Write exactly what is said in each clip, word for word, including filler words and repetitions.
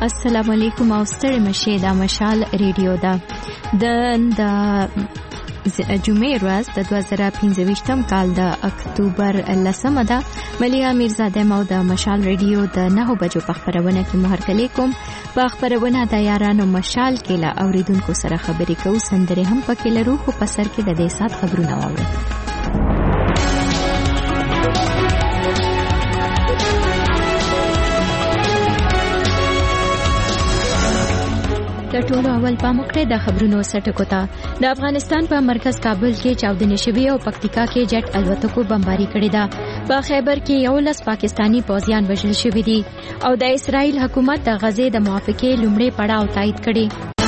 السلام علیکم او ستړي مشه د مشال ریډیو دا د د جمعې ورځ د دوه زره پنځه ویشتم کال د اکتوبر لسمه ده. ملیا میرزاده مو د مشال ریډیو د نهو بجو په خبرونه کې مهرکلی کوم. په خبرونه د یارانو مشال کې لا اوریدونکو سره خبرې کوو. سندره هم پکې لرو خو په سر کې د دې سات خبرونه واورو. د ټولو اول پام وکړئ د خبرونو سرټکو ته. د افغانستان په مرکز کابل کې چاودنې شوې او پکتیکا کې جټ الوتکو بمباري کړې ده. په خیبر کې یو لس پاکستانی پوځیان وژل شوي دي او د اسرائیل حکومت د غزې د موافقې لومړی پړاو تایید کړي.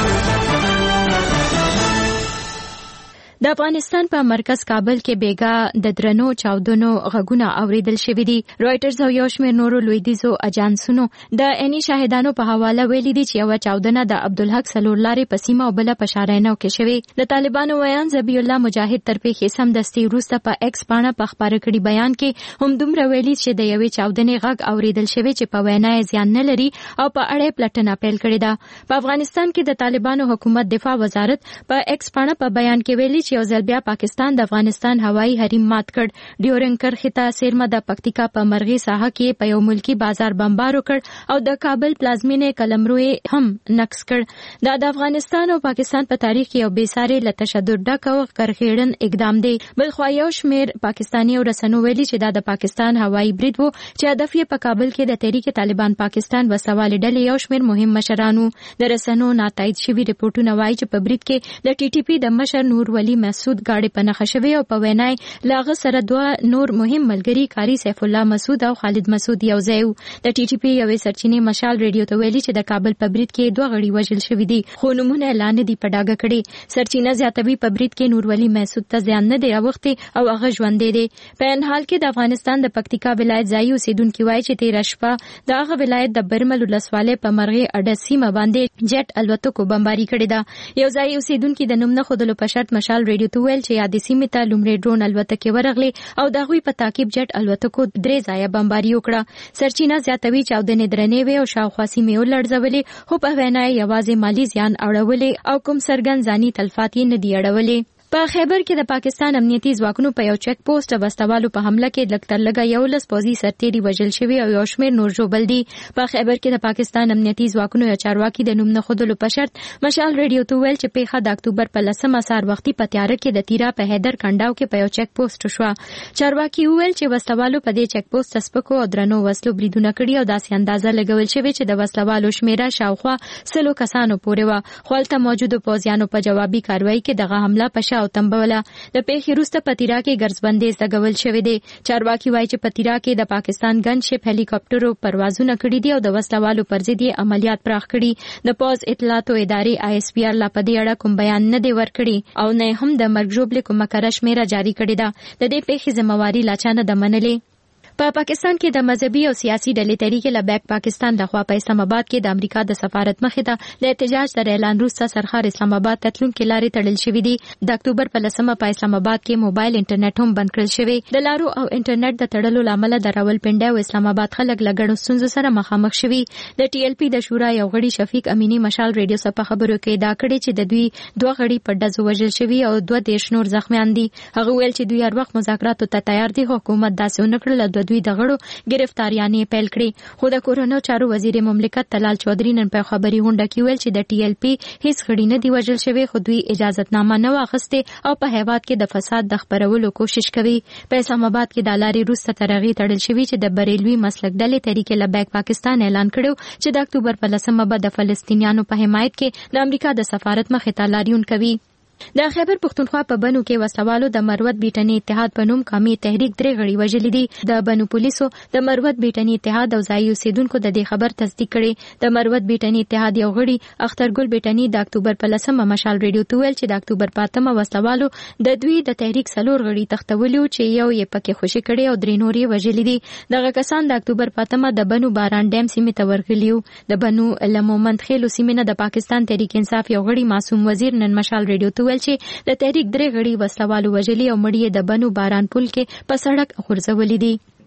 د افغانستان په مرکز کابل کې بیګا د درنو چاودنو غږونه اوریدل شوي دي. رويټرز او یو شمېر نورو لویدیځو اجانسونو د عیني شاهدانو په حواله ویلي دي چې یو چاودنه د عبدالحق سلورلارې په سیمه او بل په شارینو کې شوې. د طالبانو ویان ذبیح الله مجاهد تر پیښې سمدستي وروسته په ایکس باندې په خبره کړي بیان کې هم دومره ویلي چې د یوې چاودنې غږ اوریدل شوی چې په وینا یې ځان نه لري او په اړه پلټنه پیل کړې ده. په افغانستان کې د طالبانو حکومت دفاع وزارت په ایکس باندې په بیان کې ویلي یو ځل بیا پاکستان د افغانستان هوایي حریم مات کړ. ډیورنګ کرښې ته سیرمه د پکتیکا په مرغی ساحه کې په یو ملکی بازار بمبار وکړ او د کابل پلازمینې قلمرو هم نقص کړ. دا د افغانستان او پاکستان په تاریخ کې یو بیسارې له تشدد ډک او کرخېړن اقدام دی. بلخو یو شمېر پاکستانی او رسنو ویلي چې دا د پاکستان هوایي برید وو چې هدف یې په کابل کې د تحریک طالبان پاکستان وسوالې ډلې یو شمېر مهم مشرانو. د رسنو ناتایید شوي رپورټونه وایي چې په برید کې د ټي ټي پی د مشر نور ولی مسعود ګاډي په نښه شوی او په وینای لاغه سره دوه نور مهم ملګری کاری سیف الله مسعود او خالد مسعود یو ځای وو. د ټي ټي پی یوې سرچینې مشال ریډیو ته ویلي چې د کابل په برید کې دوه غړي وژل شوي دي خو نومونه اعلان دي په ډاګه کړي. سرچینه زیاتوي په برید کې نور ولی مسعود ته ځان نه دی اوختي او هغه ژوندې دی. په ان حال کې د افغانستان د پکتیکا ولایت ځای اوسیدونکو وایي چې تیر شپه د هغه ولایت د برمل ولسوالۍ په مرغی اډه سیمه باندې جټ الوتکو بمباري کړې ده. یو ځای اوسیدونکو د نوم نه خودلو په شرط مشال ریډیو ته ویل چې یادې سیمې ته لومړی ډرون الوتکې ورغلې او د هغوی په تعقیب جټ الوتکو درې ځایه بمباري وکړه. سرچینه زیاتوي چاودنې درنې وې او شاوخوا سیمې ولړزولې خو په وینا یې یوازې مالي زیان اړولې او کوم څرګند ځاني تلفات یې نه دي اړولې. په خیبر کې د پاکستان امنیتي ځواکونو په یو چک پوسټ وسوالو په حمله کې لکتر لګا یو لس پوځي سرتیري وژل شوی او یو شمېر نور ژوبل دي. په خیبر کې د پاکستان امنیتي ځواکونو یو چارواکي د نوم نه خودلو په شرط مشال ریډیو ته ویل چې پیښه د اکتوبر په لسمه سهار وختي په تیاره کې د تیرا په هیدر کنډاو کې په یو چک پوسټ شو. چارواکي ویل چې وسوالو په دې چک پوسټ سپکو او درنو وسلو بریدونه کړي او داسې اندازه لګول شوی چې د وسوالو شمیره شاوخوا سلو کسانو پورې و. خو هلته موجودو پوځیانو په جوابي کاروایی کې دغه حمله په شا او تنبوله. د پیښې وروسته په تیرا کې ګرځبندیز لګول شوی دی. چارواکي وایي چې په تیرا کې د پاکستان ګن شپ هلیکاپټرو پروازونه کړي دي او د وسلوالو پر ضد یې عملیات پراخ کړي. د پوز اطلاعاتو ادارې آی اس پی آر لا په دې اړه کوم بیان نه دی ورکړي او نه هم د مرګ ژوبلې کومه کره شمیره جاری کړې ده. د دې پیښې ذمہواری لا چا نه ده منلې. په پا پاکستان کې د مذهبي او سیاسي ډلې تحریک لبیک پاکستان لخوا په اسلام آباد کې د امریکا د سفارت مخې ته د احتجاج تر اعلان وروسته سرخار اسلام آباد تتلونکو لارې تړل شوې دي. د اکتوبر په لسمه په اسلام آباد کې موبایل انټرنیټ هم بند کړل شوی. د لارو او انټرنیټ د تړلو لامل د راولپنډي او اسلام آباد خلک لګړو ستونزو سره مخامخ شوي. د ټي ایل پی د شورا یو غړي شفیق امینی مشال ریډیو سره خبرو کې دا کړي چې د دوی دوه غړي په ډزو وژل شوي او دوه دیش نور زخمیان دي. هغه ویل چې دوی هر وخت مذاکراتو ته تیار دي. حکومت داسې ونکړل د دوی د غړو گرفتاریانې پیل کړې. خو د کورونو چارو وزیر مملکت تلال چودري نن په خبري هونډه کې ویل چې د ټي ایل پی هیڅ غړي نه دی وژل شوی خو دوی اجازهتنامه نه واخیسته او په هیواد کې د فساد د خبرولو کوشش کوي. په اسلام آباد کې د لارې روسته ترغی تړل شوی چې د بریلوي مسلک ډلې تحریک لبیک پاکستان اعلان کړو چې د اکتوبر په لسمه به د فلسطینیانو په حمایت کې د امریکا د سفارت مخې ته لاریون کوي. د خیبر پختونخوا په بنو کې وسوالو د مروت بیټنی اتحاد په نوم قومي تحریک درې غړي وژلي دي. د بنو پولیسو د مروت بیټنی اتحاد او ځایي اوسیدونکو د دې خبر تصدیق کړي. د مروت بیټنی اتحاد یو غړي اخترګل بیټنی د اکتوبر په لسمه مشال ریډیو ته ویل چې د اکتوبر په اتمه وسوالو د دوی د تحریک څلور غړي تختولیو چې یو یې پکې خوشي کړي او درې نور یې وژلي دي. دغه کسان د اکتوبر په اتمه د بنو باران ډیم سیمې ته ورغلیو. د بنو لمومند خېلو سیمې نه د پاکستان تحریک انصاف یو غړي معصوم وزیر نن مشال ریډیو ته ویل چې د تحریک درې غړي وسلوالو وژلي او مړي د بنو باران پل کې په سړک غورځولي دي.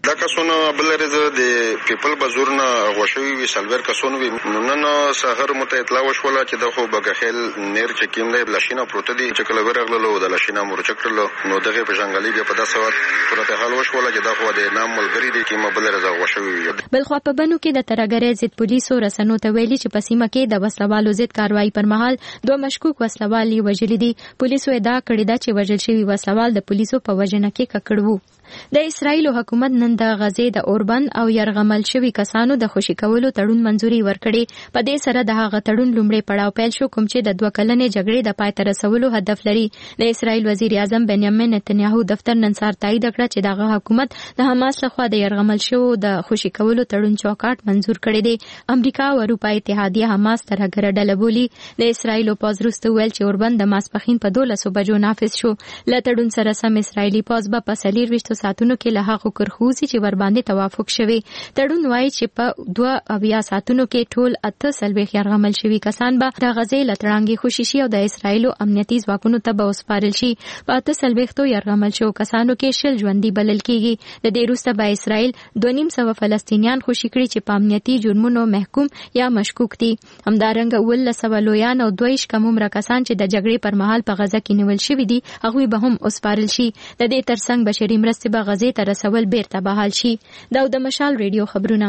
دا کسونه بل رزه د پیپل بازورنا غوښوي وی سلور کسونه وی نن سحر مت اطلاع وشوله چې د خو بغخیل نیر چې کیم دی لاشینا پروت دی چې کله ورغلو د لاشینا مرچکلو نو دغه په جنگالي بیا په داسه وخت پرته حال وشوله چې د خو د نام ملګری دی چې بل رزه غوښوي. بل خو په بنو کې د ترګری ضد پولیسو رسنو ته ویلي چې په سیمه کې د وسلوالو ضد کاروایی پر مهال دوه مشکوک وسلوال وژل دي. پولیسو ادعا کړې ده چې وژل شوی وسلوال د پولیسو په وژنه کې ککړ وو. د اسرایل حکومت نن د غزې د اوربند او يرغمل شوی کسانو د خوشی کولو تړون منځوري ورکړي. په دې سره د هغه تړون لومړی پړاو پیل شو کوم چې د دوه کلنې جګړې د پای ته رسولو هدف لري. د اسرایل وزیر اعظم بنیامین نتنیاهو دفتر نن سهار تایید کړ چې دغه حکومت د حماس لخوا د يرغمل شوی د خوشی کولو تړون چوکاټ منځور کړی دی. امریکا او اروپا اتحادیه حماس تر هغه ډله بولی. د اسرایل پوز وروسته ویل چې اوربند د ماسپخین په دولسو بجو نافذ شو. ل تړون سره سم اسرایلی پوز به په سلیر وشتو ساتونو کې له هغه کرخوزي چې ور باندې توافق شوی. تړون وایي چې په دوه اویا ساتونو کې ټول اته سلويخ يرغمل شوی کسان به د غزې لټړانګي خوشي شي او د اسرایل امنیتي ځواکونو ته به وسپارل شي. په اته سلويختو يرغمل شو کسانو کې شل ژوندۍ بلل کیږي. د دې وروسته به اسرایل دوه نیم سو فلسطینیان خوشي کړي چې په امنیتي جرمونو محکوم یا مشکوک دي. همدارنګه ول سو لویان او دویش کم عمر کسان چې د جګړې پر مهال په غزه کې نیول شوی دي هغه به هم وسپارل شي. د دې ترڅنګ بشري مرستې به غزې ته رسول بیرته بحال شي. دا د مشال ریډیو خبرونه.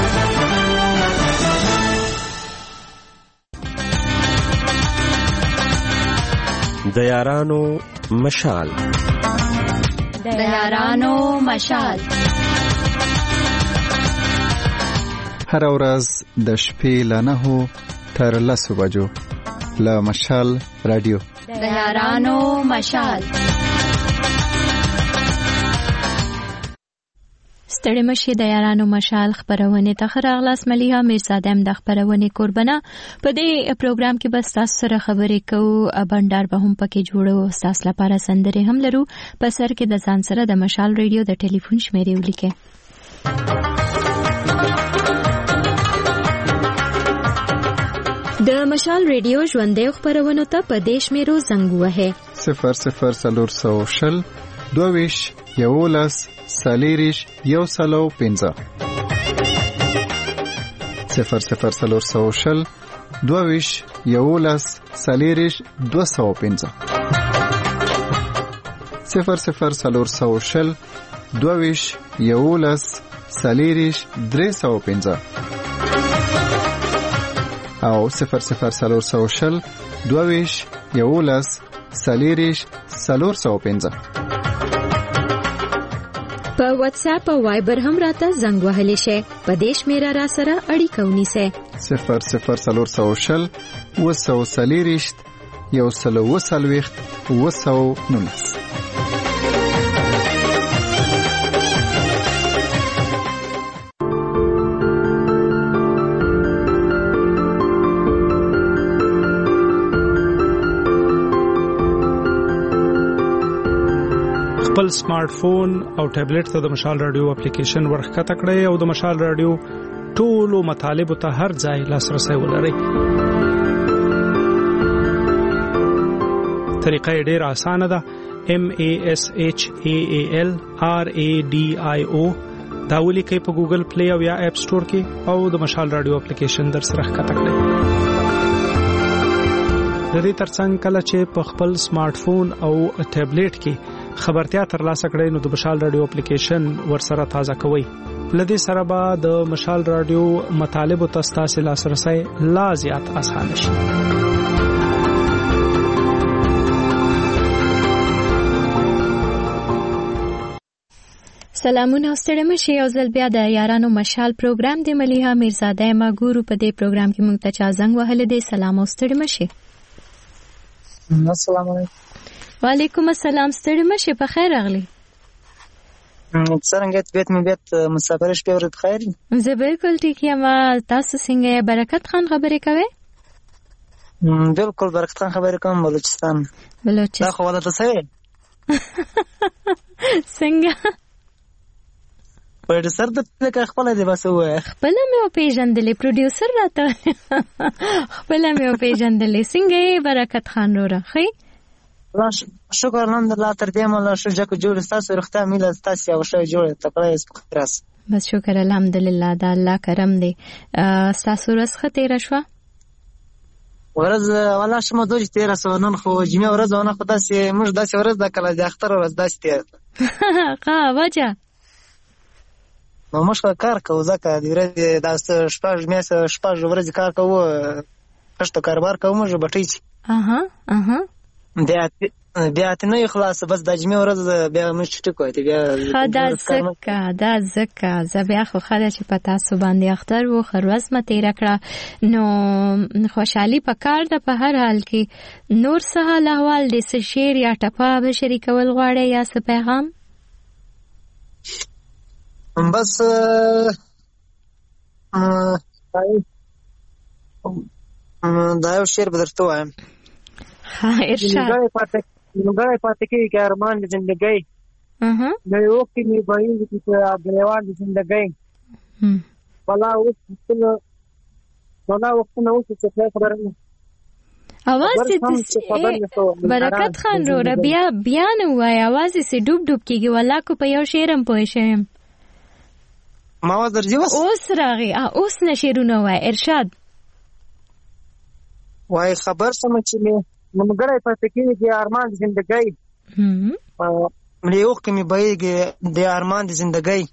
د یارانو مشال د یارانو مشال هر ورځ د شپې له نهو تر لسو بجو له مشال رادیو د یارانو مشال. ستړي مشي د یارانو مشال خبرونه ته خراغلاس مليها میرزاده د خبرونه قربانه. په دې پروګرام کې بس تاسو سره خبرې کوو. بندر به هم پکې جوړو. تاسو لپاره سندره هم لرو. په سر کې د ځان سره د مشال ریډیو د ټلیفون شمیرې ولیکئ. د مشال ریډیو ژوندې خبرونه ته په دیش میرو زنګ وهه صفر صفر سلور سو شل دویش یولس سالیریش یو سلو پنځه صفر صفر سلور سو شل دویش یولس سالیریش دو سو پنځه صفر صفر سلور سو شل دویش یولس سالیریش درې سو پنځه او صفر صفر سلور سو شل دویش یولس سالیریش سلور سو پنځه. په واتس اپ او وایبر هم راته زنګ وهلی شي. په دیش میرا را سره اړیکه ونیسه. صفر صفر سلور سو شل وسو سالیریش یو سلو وسلويخت وسو نونس. خپل سمارټ فون او ټابلیټ ته د مشال رادیو اپلیکیشن ورخکته کړئ او د مشال رادیو ټولو مطالب ته هر ځای لاسرسي ولرئ. طریقه ډېره اسانه ده. M A S H A A L R A D I O دا ولیکئ په ګوګل پلی او یا اپ سٹور کې او د مشال رادیو اپلیکیشن در سره ښکته کړئ. د دې ترڅنګ کله چې په خپل سمارټ فون او ټابلیټ کې خبرتیا ترلاسه کړئ نو د مشال رادیو اپلیکیشن ورسره تازه کوئ. لدې سره به د مشال رادیو مطالب ته ستاسو لاسرسي لا زیات اسانه شي. سلامونه ستړي مشي. او ځل بیا د یارانو مشال پروګرام د مليها میرزاده ما ګورو. په دې پروګرام کې موږ ته چا زنګ وهل دي. سلام او ستړي مشي. السلام علیکم. وعلیکم السلام. ستړي مشي. په خیر راغلی. څنګه بیت می بیت مسافر شپه ورځ بخیر. زه بالکل ټیک یم. تاسو څنګه؟ برکت خان خبرې کوي؟ بالکل برکت خان خبرې کوم. بلوچستان. بلوچستان. دا خو ولا ته څه څنګه پروډوسر د خپل دی بس وای. خپل مې پیژندلې پروډوسر راته خپل مې پیژندلې. څنګه برکت خان وروره خې؟ شکر الحمدلله تر دې مله ښه جکه جوړ ستاسو روغتیا میله ستاسو یو ښه جوړه تکړه یې راس بس شکر الحمدلله د الله کرم دی. ستاسو ورځ ښه تېره شوه؟ ورځ والله ښه موضوع چې تېره شوه نن خو جمعه ورځ ونه خو داسې موږ داسې ورځ ده کله د اختر ورځ داسې تېره ده. ښه وجه نو موږ کار کوو ځکه د ورځې دا شپږ میاشتې شپږ ورځې کار کوو کښته کاروبار کوو موږ بټۍ چې اها اها بیا اتنه خلاص بس د جمعې ورځ بیا موږ چټي کوو بیا ښه دا ځکه دا ځکه زه بیا خو ښه ده چې په تاسو باندې اختر و ښه ورځ مه تېره کړه نو خوشحالي په کار ده په هر حال کې. نور څه حال احوال دی؟ څه شعر یا ټپه به شریکول غواړئ یا څه پیغام؟ بس دا یو شعر به درته وایم. ارشاد. نگاه پاتکی که ارمان زندگی نوی وقتی می باید که گریوان زندگی بلا وقت بلا وقت نوست چه خبر نه आवाज دې برکت خان رو بیا بیا نه وای आवाज یې ډوب ډوب کیږي والله کو په یو شعرم پوه شم ما و درځي اوس راغی اوس نشیرونه وای. ارشاد وای خبر سم چې نمګړی پاتې کېږي د ارمان د زندګۍ مړې وخت کې مې بهیږي د ارمان د زندګۍ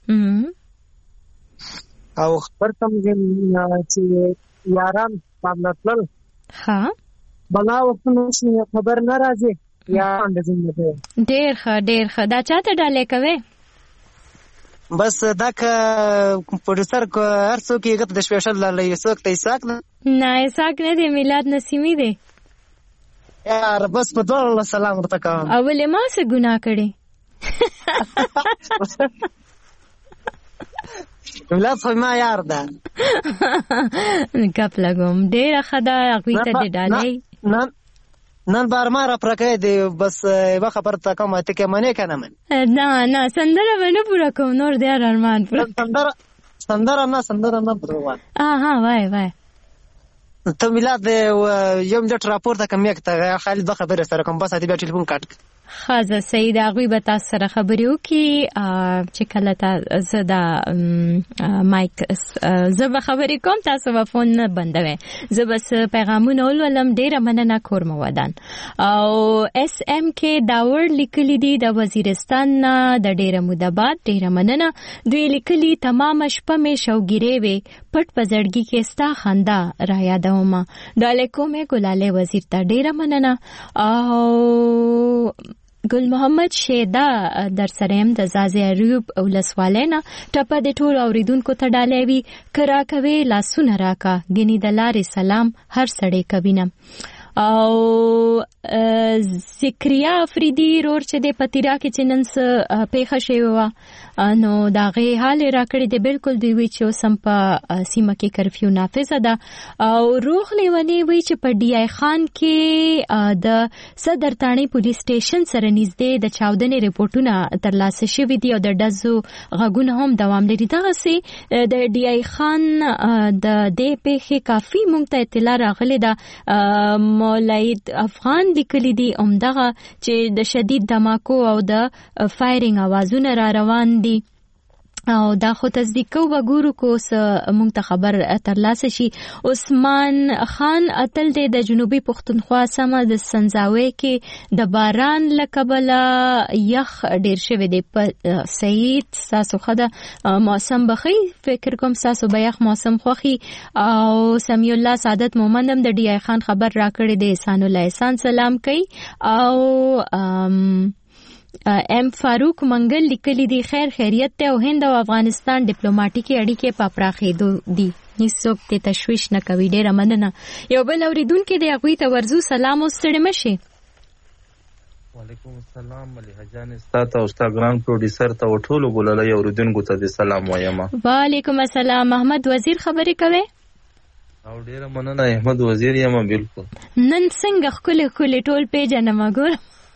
او خبر سم چې یاران باندې تلل بلا وختونه چې خبر نه راځي یاران د زندګۍ. ډېر ښه ډېر ښه. دا چاته ډالۍ کوې؟ بس دا که پروډوسر کو هر څوک یې ګپ د سپیشل ډالۍ څوک ته اسحاق نه نه اسحاق نه دی میلاد نسیمی دی یار بس په دوه سلام ورته کوم. او ولې ما څه ګناه کړې؟ میلاد خو ما یار ده ګپ لګوم ډېره ښه ده هغوی ته دې ډالۍ نن نن بار ما را پرکې دی بس یوه خبره ته کوم ته کې منې که نه من نه نه سندره به نه پوره کوم نور دی هر ارمان پوره سندره سندره نه سندره نه پوره ها وای وای ته میلاد یو منټ راپورته کوم یک ته خالد به خبره سره کوم بس بیا ټلیفون کاټ خازه سید هغوی به تاسو سره خبرې وکړي چې کله ته زه دا مایک زه به خبرې کوم تاسو به فون نه بندوئ زه بس پیغامونه ولولم. ډېره مننه کورمه ودان. او اس ام کې داور لیکلی دی د وزیرستان نه د ډېره موده بعد ډېره مننه. دوی لیکلي تمامه شپه مې شوګیرې وې پټ په زړګي کې ستا خندا را یادومه ډالۍ کومې ګلالۍ وزیر ته ډېره مننه. او ګل محمد شیدا در سره هم د زازی ایوب ولسوالۍ نه ټپه د ټول اوریدونکو ته ډالۍ وي کرا کوي لاسونه راکا ګنې د لارې سلام هر سړی کوینم. او ذکریا افریدی رور چې د پتیرا کې چې نن څه پیښه شوې وه نو د هغې حال یې راکړی دی بلکل دوی وی چې اوس هم په سیمه کې کرفیو نافظه ده. او روغ لیونی وی چې په ډي آی خان کې د صدر تاڼۍ پولیس سټیشن سره نږدې د چاودنې رپورټونه ترلاسه شوي دي او د ډزو غږونه هم دوام لري. دغسې د ډي آی خان د دې پیښې کافي موږ ته اطلاع راغلې ده. مولید افغان لیکلی دی همدغه چې د شدید دماکو او د فایرینګ اوازونه را روان دي او دا خو تصدیق کو وګورو کو س مونږ ته خبر ترلاسه شي. عثمان خان اتل دی د جنوبي پښتونخوا سمه د سنځاوي کې د باران لکبله یخ ډیر شوی دی. په سعید تاسو خده موسم بخي فکر کوم تاسو به یخ موسم خوخي. او سمیع الله سعادت مومندم د ډي آی خان خبر راکړی دی احسان الله احسان سلام کوي. او ام ام فاروق منګل لیکلی دی خیر خیریت ته او هند او افغانستان ډیپلوماټیکي اړیکې په پراخېدو دي هیڅوک ته تشویش نه کوي. ډېره مننه. یو بل اوریدونکو دی هغوی ته ورزو سلام او ستړي مشي. وعلیکم السلام ملیحه جان ستاسو او انستګرام پروډوسر ته ټولو ګلالۍ اوریدونکو ته سلام وایم. وعلیکم السلام. احمد وزیر خبرې کوي او ډېره مننه احمد وزیر یم بالکل. نن څنګه خولې خولې ټول پیژنم ګور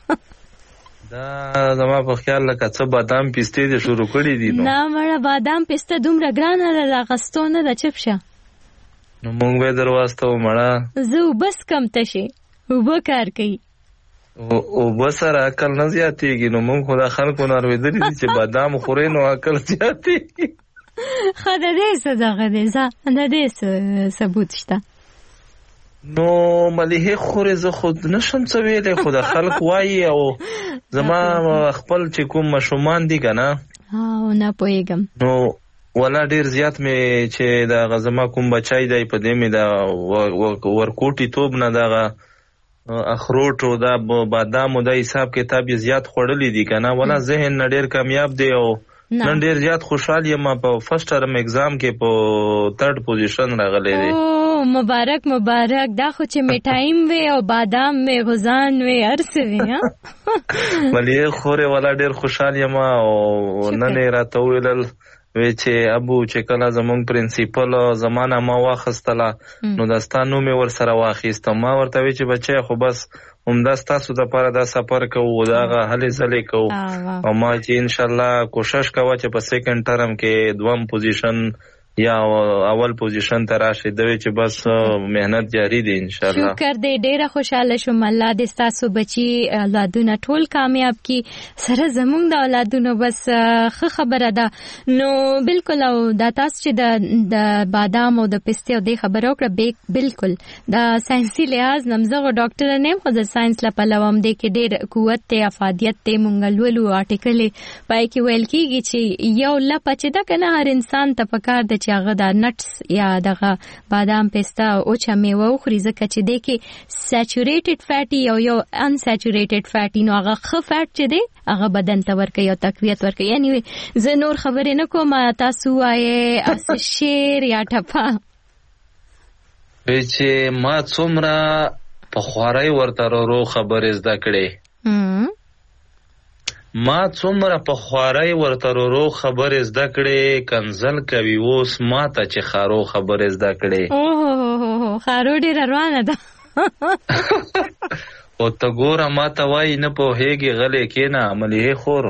دا زما په خیال لکه څه بادام پیسته دي شروع کړی دي. نو نه مړه بادام پیسته دومره ګرانه ده غستو نه ده چپ شه نو مونږ به دروازته و مړه زه بس کم تشي وبکار کوي او بسره عقل نه زیاتېږي نو موږ خو د خلکو نه اورېدلي دي چې بادام خورې نو عقل زیاتېږي. ښه د دې څه دغه دی ځه د دې څه ثبوت شته؟ نو ملیحې خورې زه خود نشم څه ویلی خو د خلک وایي او زما خپل چې کوم ماشومان دي که نه او نه پوهېږم نو ولا ډېر زیات مې چې دغه زما کوم بچی دی په دې مې د ورکوټي توب نه دغه اخروټ او دا بادام او دا حساب کتاب یې زیات خوړلی دي که نه ولا ذهن نه ډېر کامیاب دی او نن ډېر زیات خوشحال یم په فرست ټرم اگزام کې په تھرډ پوزیشن راغلی دی. مبارک مبارک. دا خو چې میټایم وی او بادام وی غزان وی هر څه وی ها ملیحې خورې ولا ډېر خوشحال یم او نن یې راته وویلل وی چې ابو چې کله زمونږ پرنسپل زمانه ما واخیستله نو دا ستا نوم یې ورسره واخیسته. ما ورته وی چې بچی خو بس همدا ستاسو دپاره دا سفر کوو د هغه هلې ځلې کوو او ما چې انشاءالله کوشش کوه چې په سیکنډ ټرم کې دوم پوزیشن یا اول پوزیشن ته راشي دوی چې بس مهنت جاری دی انشاءالله. شکر دی ډیره خوشاله شوم. الله دې ستاسو بچي اولادونه ټول کامیاب کی سره زمونږ د اولادونو بس ښه خبره ده. نو بالکل او دا تاسو چې د بادام او د پستې او د خبرو کړه بالکل دا ساينسي لحاظ نمزغه ډاکټر نه خو د ساينس لا پلوم دی کې ډیر قوت ته افادیت ته مونږ لولو آرټیکل پای کې ویل کیږي چې یو لپه چې دا کنه هر انسان ته پکار د چې هغه د نټس یا دغه بادام پسته او چا میوه وخوري ځکه چې دی کې سیچوریټډ فیټي او یو ان سیچوریټډ فیټي نو هغه ښه فیټ چې دی هغه بدن ته ورکوي او تقویت ورکوي. یعنی زه نور خبرې نه کوم تاسو وایې اس شعر یا ټپه چې ما څومره په خوارۍ ورته ورو خبرې زده کړې ما څومره په خوارۍ ورته ورو خبرې زده کړې کنزل کوي اوس ما ته چې خارو خبرې زده کړې. اوه خارو ډېره روانه ده او ته ګوره ما ته وایي نه پوهېږي غلی کښېنه ملیحې خور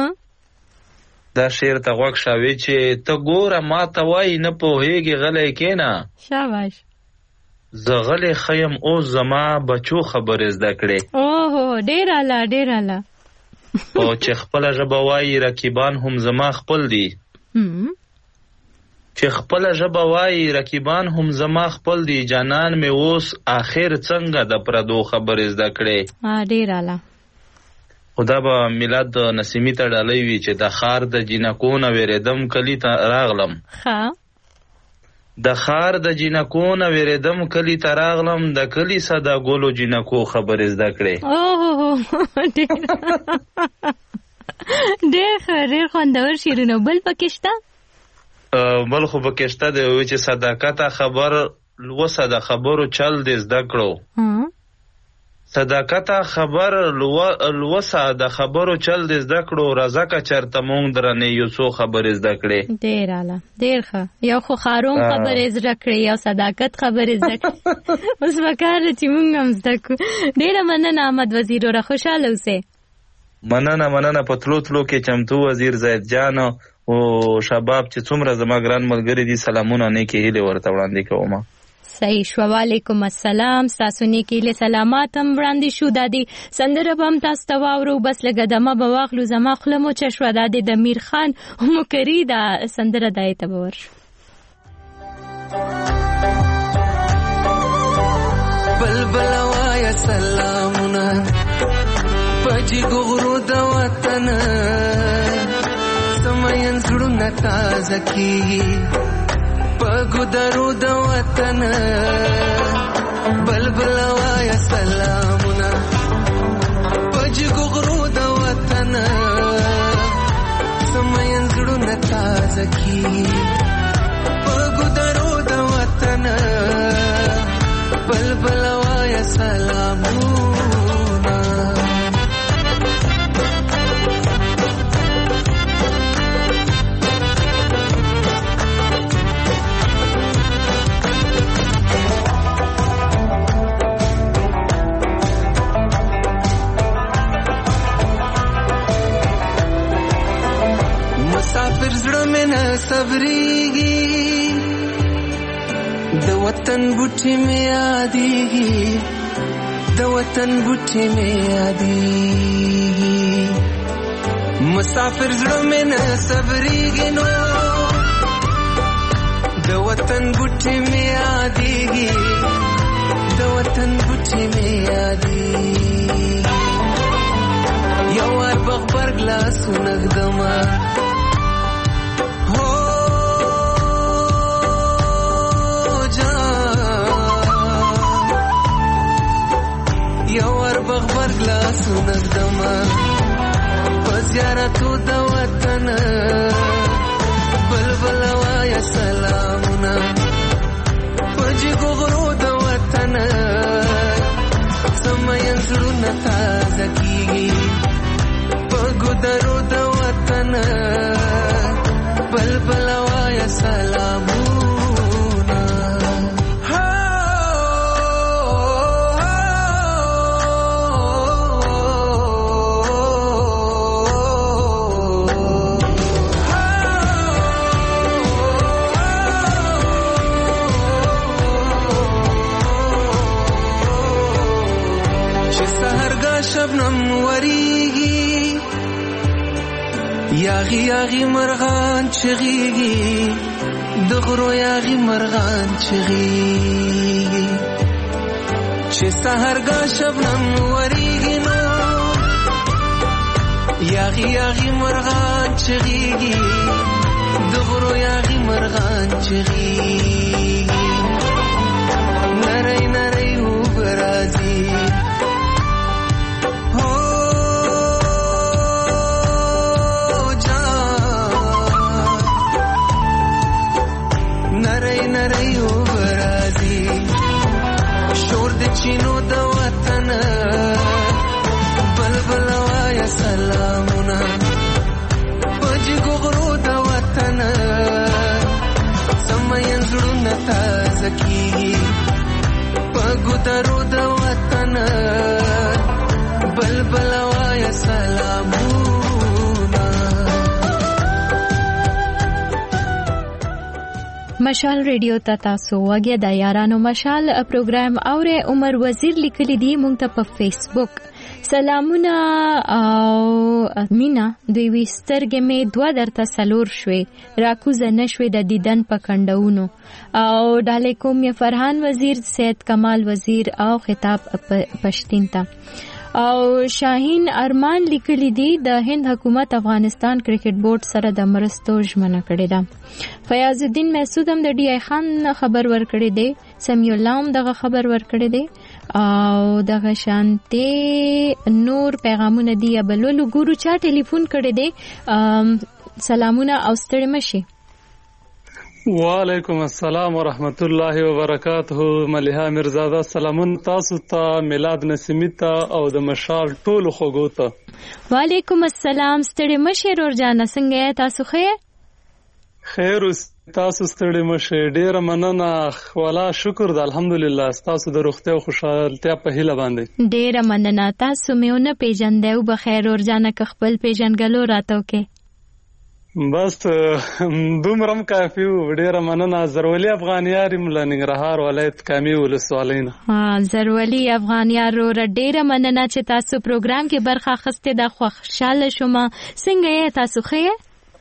دا شعر ته غوږ شاوې چې ته ګوره ما ته وایي نه پوهېږي غلی کښېنه شاباش زه غلی ښه یم اوس زما بچو خبرې زده کړې. اوه ډېر اعلی ډېر اعلی. او چې خپله ژبه وایي رقیبان هم زما خپل دي چې خپله ژبه وایي رقیبان هم زما خپل دي جانان مې اوس آخر څنګه د پردو خبرې زده کړې. ډېر اعلی. خو دا به میلاد نسیمي ته ډالۍ وي چې د ښار د جینکو نه وېرېدم کلي ته راغلم د ښار د جینکو نه وېرېدم کلي ته راغلم د کلي ساده ګلو جینکو خبرې زده کړې. ډېر ښه ډېر خوندور شعرونه. بل پکې شته؟ بل خو پکې شته دی چې صداقته خبر لوسه د خبرو چل دې زده کړو صداقته خبر لوسه د خبرو چل دې زده کړو راځه که چېرته مونږ درنې یو څو خبرې زده کړې. ډېر اعلی ډېر ښه. یو خو خاروم خبرې زده کړې یو صداقت خبرې زده کړې اوس پکار ده چې مونږ هم زده کړو. ډېره مننه احمد وزیر وروره خوشحاله اوسئ. مننه مننه په تلو تلو کې چمتو وزیر زید جان او شباب چې څومره زما ګران ملګري دي سلامونه نیکې هیلې ورته وړاندې کوم. صحیح شو. وعلیکم السلام. ستاسو نیکې هیلې سلامات هم وړاندې شو. دا دی سندره به هم تاسو ته واورو بس لږه دمه به واخلو. زما خوله موچه شوه. دا دی د میر خان مکري دا سندره دای ته به ورشو. بلبل وایه سلامونه پجی ګغرو د وطن سمین زړونه تازه کېږي پګو درو د وطن بلبل وایه سلامونه پجی ګغرو د وطن سمین زړونه تازه کېږي پګو درو د وطن بلبل وایه سلامونه. مسافر زړه مې نه صبرېږي د وطن بوټي مې یادېږي د وطن بوټي مې یادېږي مسافر زړه مې نه صبرېږي نو د وطن بوټي مې یادېږي د وطن بوټي مې یادېږي یو وار بغبر ګلاسونه ږدمه هو یو ور بغبر ګلاسونه ږدمه په زیارتو د وطن بلبل وایه سلامونه په جګو غرو د وطن سمین زړونه تازه کېږي په ګودرو د وطن بلبل وایه سلامونه شبنم وریږي یاغي یاغي مرغان چغيږي د غرو یاغي مرغان چغيږي چې سحرګه شبنم وریږي نو یاغي یاغي مرغان چغيږي د غرو یاغي مرغان چغيږي نری نری وبرازي چینو د وطن بلبل وایه سلامونه په جګو غرو د وطن سمین زړونه تازه کېږي په ګودرو د وطن بلبل وایه سلامونه. مشال ریډیو ته تاسو وګیا د یارانو مشال پروګرام اوره عمر وزیر لیکلی دی مونږ ته په فیسبوک سلامونه او مینا دوی وسترګې مې دوا درته سلور شوي راکوزه نشوي د دیدن په کندهونو او ډالې کوم فرحان وزیر سید کمال وزیر او خطاب پښتین ته او شاهین ارمان لیکلی دی د هند حکومت افغانستان کرکټ بورډ سره د مرستو ژمنه کړې ده. فیاض الدین مسعود هم د ډي آی خان خبر ورکړی دی، سمیع الله هم دغه خبر ورکړی دی او دغه شانته نور پیغامونه دی بلولو ګورو چا ټلیفون کړی دی. سلامونه او ستړي مشي. وعلیکم السلام ورحمت الله وبرکاته. مليحه مرزاده سلامون تاسو ته، میلاد نسیمی ته او د مشال ټولو خوګو ته. وعلیکم السلام. ستړي مشه رورجانه څنګه تاسو خیر؟ خیر تاسو ستړي مشه ډیر مننه. والا شکر د الحمدلله تاسو د روغتیا او خوشحالتیا په هیله باندې. ډیر مننه. تاسو میونه پیژندې او بخیر رورجانه ک خپل پیژنګلو راتو کې بس دومرم کافی و. ډیره مننه. زرولي افغانیار ملنګرهار ولایت کامی ولسوالینا. ها زرولي افغانیار رو ډیره مننه چې تاسو پروګرام کې برخه اخیسته. د خوشاله شوم. څنګه یې تاسو خیر؟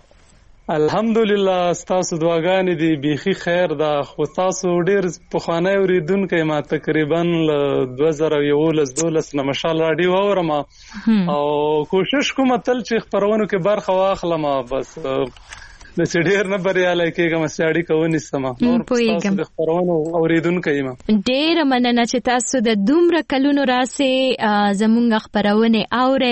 الحمدلله تاسو دعاګانې دي بيخي خیر ده. خو تاسو ډیر پخوانی اوریدونکو ما تقریبا دوه زره یولس دولس نه مشال راډیو اورم او کوشش کوم تل چې خبرونو کې برخه واخلم. بس د ډیر نه بریاله کېږم سړی کوونی سما نور تاسو د خبرونو اوریدونکو یم. ډیر مننه چې تاسو د دومره کلونو راسه زمونږ خبرونه اوري.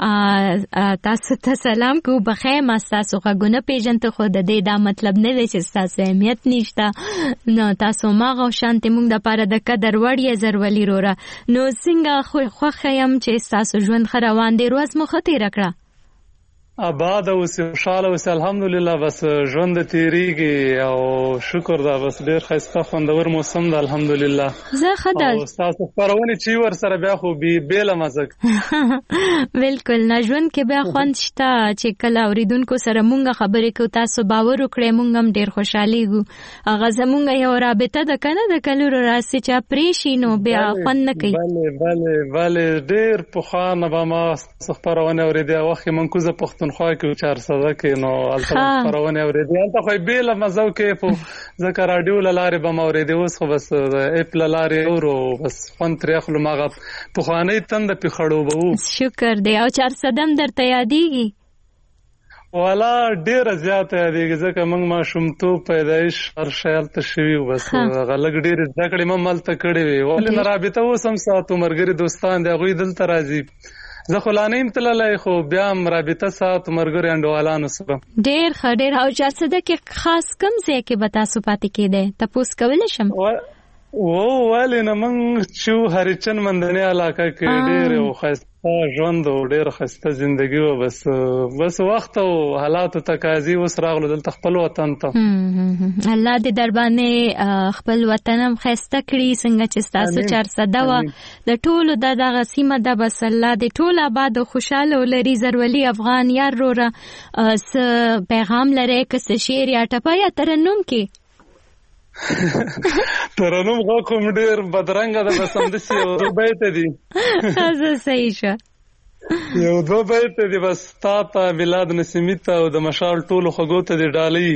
تاسو ته سلام کو بخیر. ما تاسو غوونه پیژنته خو د دې دا مطلب نه دی چې تاسو اهمیت نشته. نو تاسو ماغه شانته مونږ د پاره د قدر وړي زرولي روره. نو څنګه خو خو خیم چې تاسو ژوند خروان دی روز مخ ته راکړه. آباد اوسې خوشاله اوسې الحمدلله. بس ژوند تیریږي او شکر ده. بس ډیر ښایسته خوندور موسم ده الحمدلله. زه ښه ده او ستاسو خپرونې چې ورسره بیا خو بیله مزه بالکل نه ژوند کې بیا خوند شته چې کله اورېدونکو سره مونږ خبرې کوو تاسو باور وکړئ مونږ هم ډیر خوشحالیږو. هغه زمونږ یو رابطه ده که نه د کلورو راسې چا پرې شي نو بیا خوند نه کوي. بلې بلې بلې ډیر پخوانه به ما ستاسو خپرونې اورېدې وخت یې منکوزه پښتونخوا کې چارسده کې نو هلته خپرونې اورېدې هلته خو یې بیله مزه وکړې خو ځکه راډیو له لارې به م اورېدې اوس خو بس د اپ له لارې اورو بس خوند ترې اخلو. هغه پخوانۍ تنده پې خړوبوو. شکر دی. او چارسده هم درته یادېږي؟ والا ډیره زیاته یادېږي ځکه موږ ماشومتوب پیدایش هر شی هلته شوي وو. بس هغه لږ ډېرې زده کړې مې هم هلته کړې وې. ولې نه رابطه اوس هم ساتو. ملګري دوستان دي هغوی دلته راځي. زه خو لا نه یم تللی خو بیا هم رابطه ساتو ملګرو انډیوالانو سره. ډېر ښه ډېر. او چارسده کې خاص کوم ځای کې به تاسو پاتې کېدی تپوس کولی شم؟ و ولې نه موږ چې هریچن مندنۍ علاقه کې ډېر یو ښایسته ژوند او ډېره ښایسته زندګي وه. بس بس وخت او حالاتو تقاضي اوس راغلو دلته خپل وطن ته. الله دې در باندې خپل وطن هم ښایسته کړي څنګه چې ستاسو چارسده وه د ټولو د دغه سیمه ده. بس الله دې ټول آباد او خوشحاله ولري. زرولي افغان یار روره څه پیغام لرئ که څه شعر یا ټپه یا ترنم کې؟ ترنم غږ کوم ډېر بدرنګه ده. بس همداسې یو دوه بیته دي. زه صحیح شه یو دوه بیته دي. بس تا ته میلاد نسیمي ته او د مشال ټولو خوږو ته دې ډالۍ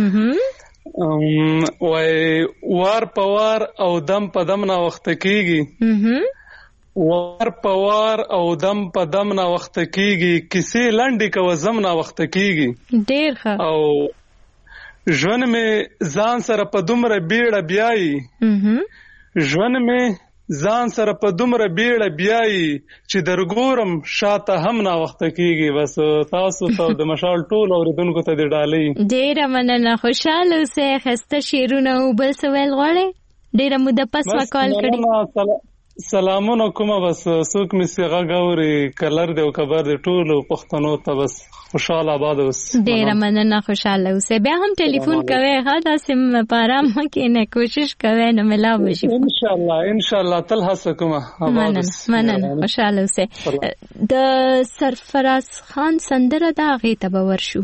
وایي وار په وار او دم په دم ناوخته کېږي. وار په وار او دم په دم ناوخته کېږي. کیسې لنډې کوه زم ناوخته کېږي. ډېر ښه. او ژوند مې ځان سره په دومره بیړه بیایي. ژوند مې ځان سره په دومره بیړه بیایي چې درګورم شاته هم ناوخته کېږي. بس تاسو ته د مشال ټول اورېدونکو ته دې ډالۍ. ډېره مننه. خوشحاله اوسئ. ښایسته شعرونه او بل څه ویل غواړئ؟ ډېره موده پس ما کال کړې. سلامونه کومه. بس څوک مې چې غږ اوري کلر دی او کبر دی ټولو پښتنو ته بس خوشحاله آباد اوسئ. ډېره مننه. خوشحاله اوسئ. بیا هم ټلیفون کوئ ښه داسې په ارام مه کښېنئ کوشش کوئ نو ملاو به شي. انشاءالله انشاءالله تل هڅه کومه. مننه مننه. خوشحاله اوسئ. د سرفراز خان سندره ده هغې ته به ورشو.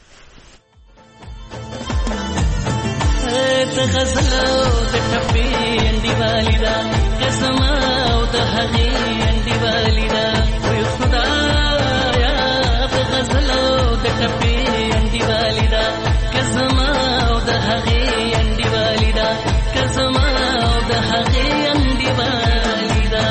د غزل او د ټپې انډیوالي ده قسم او د هغې انډیوالي ده وای خدایا د غزل او د ټپې انډیوالي ده قسم او د هغې انډیوالي ده قسم او د هغې انډیوالي ده.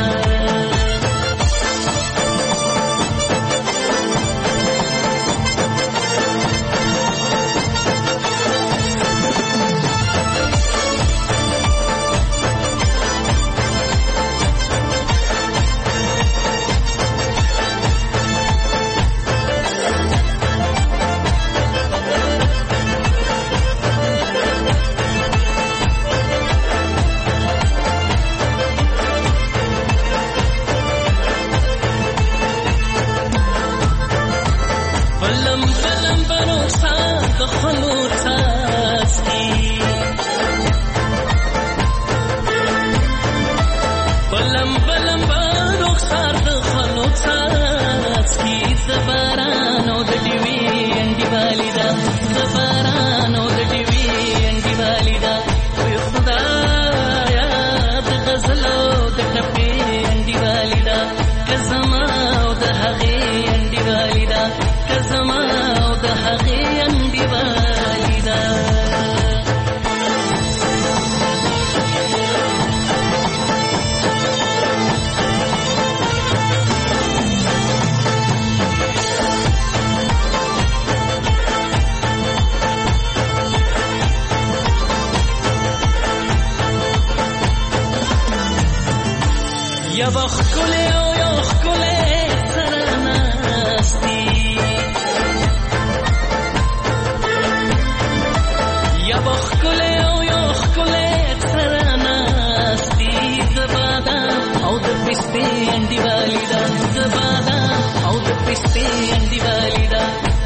Andivalida, the bada, out the pispe, Andivalida.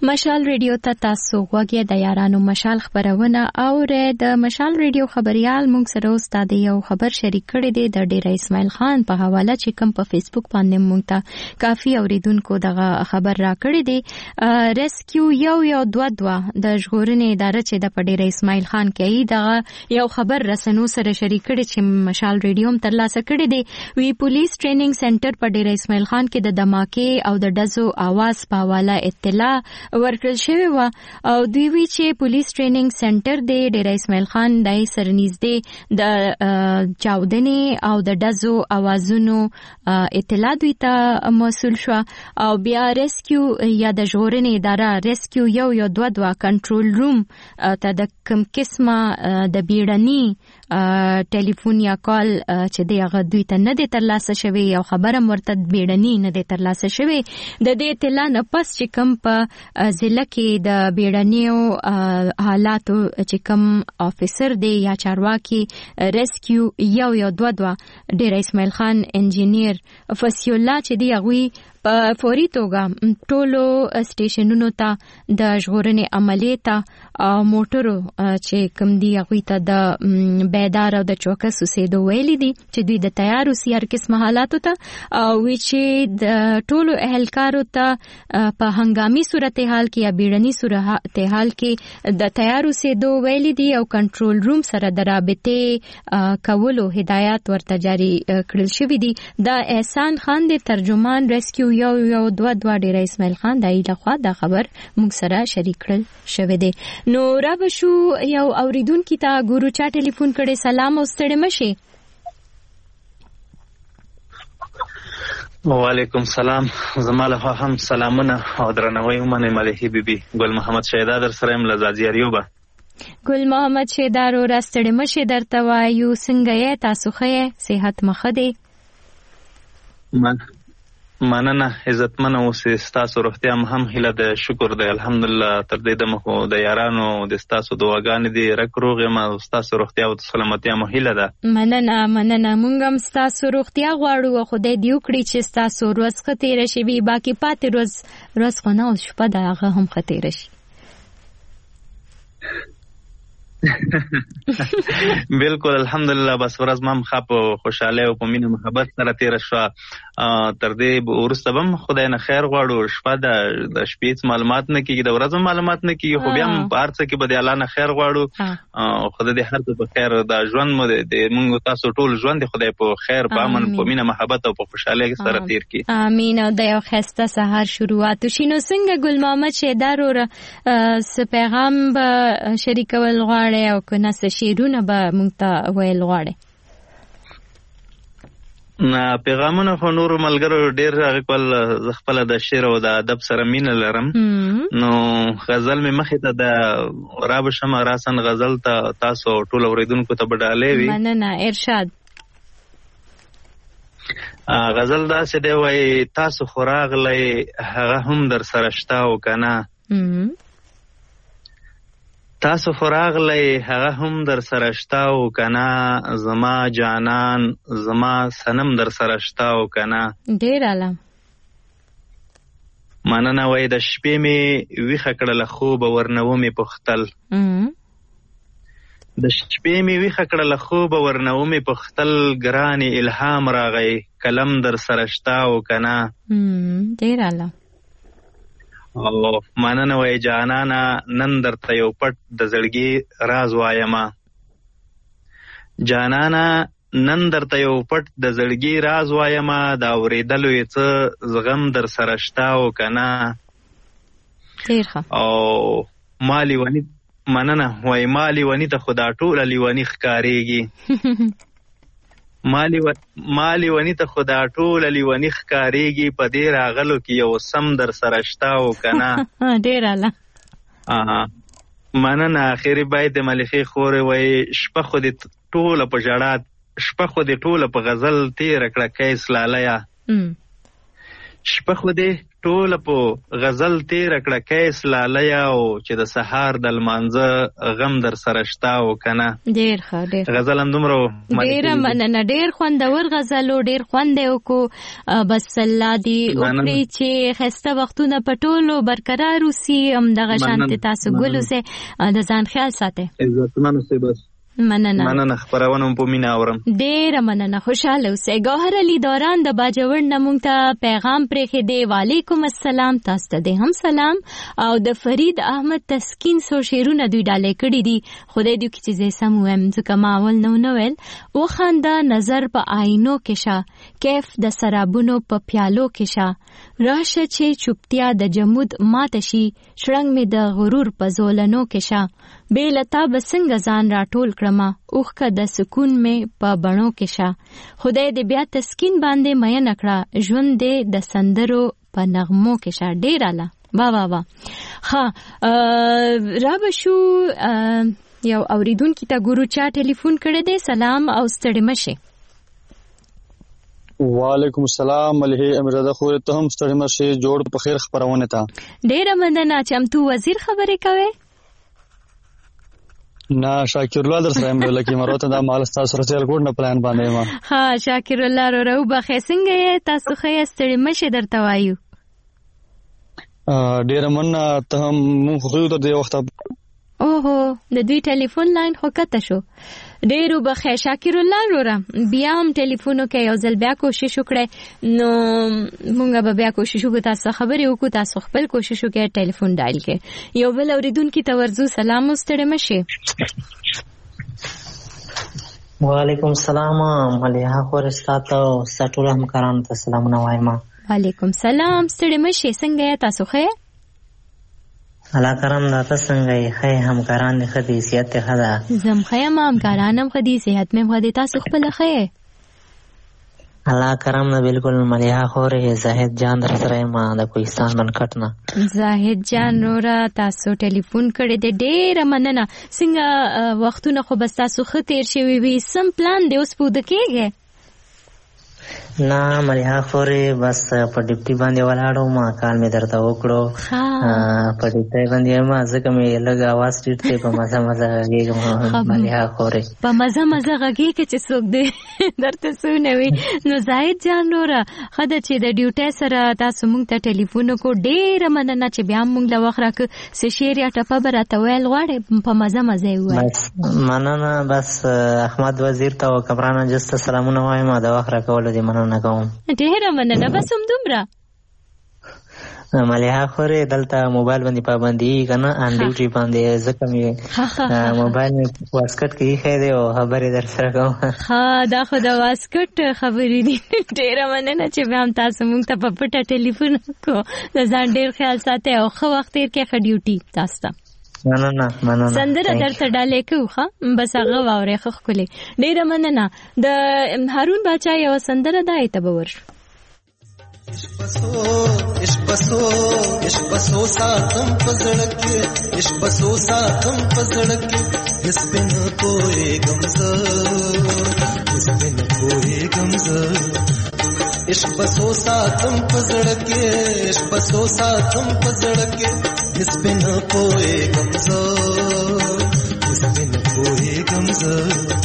مشال ریډیو ته تاسو غوږی د یارانو مشال خبرونه او د مشال ریډیو خبريال مونږ سره استاد یو خبر شریک کړی دی د ډیر اسماعیل خان په حواله چې کوم په فیسبوک باندې مونږ ته کافي اوریدونکو دغه خبر را کړی دی ریسکیو یو یو دوا دوا د ژغورنې اداره چې د ډیر اسماعیل خان کې دغه یو خبر رسنو سره شریک کړی چې مشال ریډیو هم ترلاسه کړی دی وی پولیس ټریننګ سنټر په ډیر اسماعیل خان کې د دماکې او د ډزو आवाज په حواله اطلاع ورکړل شوی و او دوی وی چې پولیس ټریننګ سنټر دی ډیر اسماعیل خان دای سرنيزدې د چاودنې او د ډزو اوازونو اطلاع دوی ته موصول شو او بیا ریسکیو یا د ژغورنې اداره ریسکیو یو یو دوا دوا کنټرول روم ته د کوم قسمه د بیړني ټلیفون یا کال چې دی هغه دوی ته نه دی ترلاسه شوی او خبره مرتد بیړني نه دی ترلاسه شوی د دې اطلاع نه پس چې کوم په ضلع کې د بیړنیو حالاتو چې کوم افیسر دی یا چارواکي ریسکیو یو یو دوا دوا ډیر اسماعیل خان انجینیر فسیولا چې دی هغه په فوري توګه ټولو سټیشنونو ته د ژغورنې عملیې ته موټرو چې کوم دی هغه ته د بیدار او د چوکس اوسېدو ویلي دي چې دوی د تیار اوسې هر قسم حالاتو ته او وی چې د ټولو اهلکارو ته په هنګامي صورتحال کې یا بیړني صورتحال کې د تیار اوسېدو ویلي دي او کنټرول روم سره د رابطې کولو هدایت ورته جاری کړل شوی دي د احسان خان د ترجمان ریسکیو یو یو دوا دوا ډیر اسماعیل خان دای له خوا دا خبر موږ سره شریک کړل شوی دی نو را بشو یو اوریدونکو ته ګورو چا ټلیفون کړي سلام او ستړي مشه وعلیکم سلام زماله هم سلامونه او درنوي ومنه ملهي بیبي ګل محمد شیدا در سره ام لزازي اریوبا ګل محمد شیدا رو راستړي مشه درته وایو څنګه یې تاسو خې صحت مخه دی من مننه عزتمن اوسې تاسو روغتیا هم هله د شکر دی الحمدلله تر دې د مخو د یارانو د تاسو دعاګانې دي رک روغ ما تاسو روغتیا او سلامتیا مو هله ده مننه مننه مونږ هم تاسو روغتیا غواړو او خدای دې وکړي چې تاسو روز ختیر شي به باقي پاتې روز روز خو نه شپه دا هغه هم ختیر شي بالکل الحمدلله بس ورځ مم خپ خوشاله او په مینه محبت سره تیر شو تر دې ورسته بم خدای نه خیر غواړو شپه د د شپې معلومات نه کیږي د ورځ معلومات نه کیږي خو بیا هم بارڅ کې بده الله نه خیر غواړو خدای دې هر څه په خیر د ژوند مو د موږ تاسو ټول ژوند خدای په خیر په امن په مینه محبت او په خوشاله سره تیر کړي امين او د یو خسته سحر شروعات شینو څنګه ګل محمد شیدار اور س پیغام به شریکول غواړي او کنه شیرونه به مونږ ته ویل غواړي نه پیغامونه خو نور ملګرو ډیر خپل خپل د شعر او د ادب سره مینه لرم نو غزل می مخې ته د راب شمه راسن غزل ته تاسو ټول اوریدونکو ته بډالې وي مننه ارشاد غزل دا څه دی وای تاسو خوراغلې هغه هم در سره شتا او کنه تاسو فراغلی هغه هم در سره شتا او کنه زما جانان زما سنم در سره شتا او کنه ډیر اعلی مننه وای د شپې می ویخه کړل خوب ورنو می پختل د شپې می ویخه کړل خوب ورنو می پختل ګران الهام راغی کلم در سره شتا او کنه ډیر اعلی او مننه وای جانانا نن درته یو پټ د زړګي راز وایم جانانا نن درته یو پټ د زړګي راز وایم دا اوریدلو یې څه زغم در سره شتا او کنه ډیر ښه او مالی ونی مننه وای مالی ونی ته خدا ټول لیونی ښکاریږي مالی و... مالی ونی ته خدا ټول لیونی ښکاریږي په دې راغلو کې یو سم در سره شتا او کنه ډیر اعلی مننه اخیری باید د ملخي خورې وای شپه خو دې ټوله په ژړا شپه خو دې ټوله په غزل تیر کړه کیس لالیا شپه خو دې ټوله په غزل تېره کړه کیس لالیه او چې د سهار د لمانځه غم در سره شته او که نه. ډېر ښه ډېر غزل همدومره ډېره مننه. ډېر خوندور غزل و، ډېر خوند یې وکړو. بس الله دې وکړي چې ښایسته وختونه په ټولو برقرار اوسي. همدغه شانتې تاسو ګل اوسئ، د ځان خیال ساتئ. عزتمن اوسئ. بس مننه مننه خبرونه په مینا اورم. ډېره مننه. خوشاله اوسئ. ګوهر علي دوران د باجوړ نه موږ ته پیغام پرېښی دی. وعلیکم السلام. تاسو ته دې هم سلام. او د فرید احمد تسکین څو شعرونه دوی ډالۍ کړي دي. خدای دې وکړي چې زه سم ووایم ځکه ما اول نه ونه ویل. وخانده نظر په آینو کې شه، کیف د سرابونو په پیالو کې شه، راشه چې چوپتیا د جمود ماته شي، شړنګ مې د غرور په زولنو کې شه، بې لتا به څنګه ځان راټول کړمه، اوښکه د سکون مې په بڼو کې شه. خدای دې بیا تسکین باندې مینه کړه، ژوند دې د سندرو په نغمو کې شه. ډېر اعلی. وا وا وا. ښه را به شو یو اوریدونکي ته ګورو چا ټلیفون کړی دی. سلام او ستړي مشئ. وعلیکم السلام. ملهي امیرزاده خور ته هم ستړي مشئ. جوړ په خیر خبرونه ته. ډېره مننه. چمتو وزیر خبرې کوي؟ نه شاکر الله در سره امر لکه مروته دا مال تاسو سره چل کوډ نه پلان باندې ما. ها شاکر الله رو رو بخې څنګه یې تاسو خې ستړي مشه درته وایو. ا ډیر من ته هم مونږ خو ته د وخت اوهو د دوی ټلیفون لاین خو کته شو. ډیرو بخې شاکر الله رو بیا هم ټلیفونو کې یو ځل بیا کوشش وکړه نو مونږ به بیا کوشش وکړو تاسو خبرې وکړو تاسو خپل کوشش وکړئ ټلیفون ډایل کې. یو بل اوریدونکو ته ورزو سلام ستړي مشه. وعلیکم السلام مليحه خور استاد او ستاسو همکارانو ته سلامونه وایم. وعلیکم السلام ستړي مشه. څنګه تاسو ښه؟ الله کرم دا څنګه یې ښه همکاران دې خدي صحت ته خدا زم خیم همکارانم خدي صحت مې خدي تاسو خپل ښه الله کرم نه بالکل مليحه خورې زاهد جان در سره ما د کوهستان بنکټ نه. زاهد جان نورا تاسو ټلیفون کړی دی ډېر مننه. څنګه وختونه خو بس تاسو ښه تیر شوي وي سم پلان دی اوس پوده کېږي؟ نه مليحه خورې بس په ډیپټي باندې ولاړو ما کال مې درته وکړو په ډیپټي باندې ما ځکه مې لږ اواز ټیټ دی په مزه مزه غږېږم مليحه خورې په مزه مزه غږېږي چې څوک دی درته سونوي. نو زاهد جان نوره ښه ده چې د ډیوټۍ سره تاسو موږ ته ټلیفون وکړو. ډېره مننه چې بیا موږ له وخت راکړو څه شعر یا ټپه به راته ویل غواړې په مزه مزه یې ووایه. مننه. بس احمد وزیر ته او کمران جس ته سلامونه وایم د وخت راکولو دې مننه کوم. ډېره مننه. بس همدومره مليحه خورې دلته موبایل باندې پابندي کنه ان ډیوټي باندې ځکه مې موبایل مې واسکټ کې ایښی دی او خبرې در سره کوم. ها دا خو د واسکټ خبرې دي. ډېره مننه چې بیا هم تاسو موږ ته په پټه ټلیفون وکړو. د ځان ډېر خیال ساتئ او ښه وخت تېر کړئ. ښه ډیوټي تاسو ته. مننه مننه. سندره درته ډالۍ کوو ښه بس هغه واورئ ښه ښکلې. ډېره مننه. د هارون باچا یوه سندره ده هغې ته به ورشو. عشق بسو عشق بسو عشق بسو ساتم پزړه کې عشق بسو ساتم پزړه کې اس بن کوئی غمزه اس بن کوئی غمزه عشق بسو ساتم پزړه کې عشق بسو ساتم پزړه کې اس بن کوئی غمزه اس بن کوئی غمزه.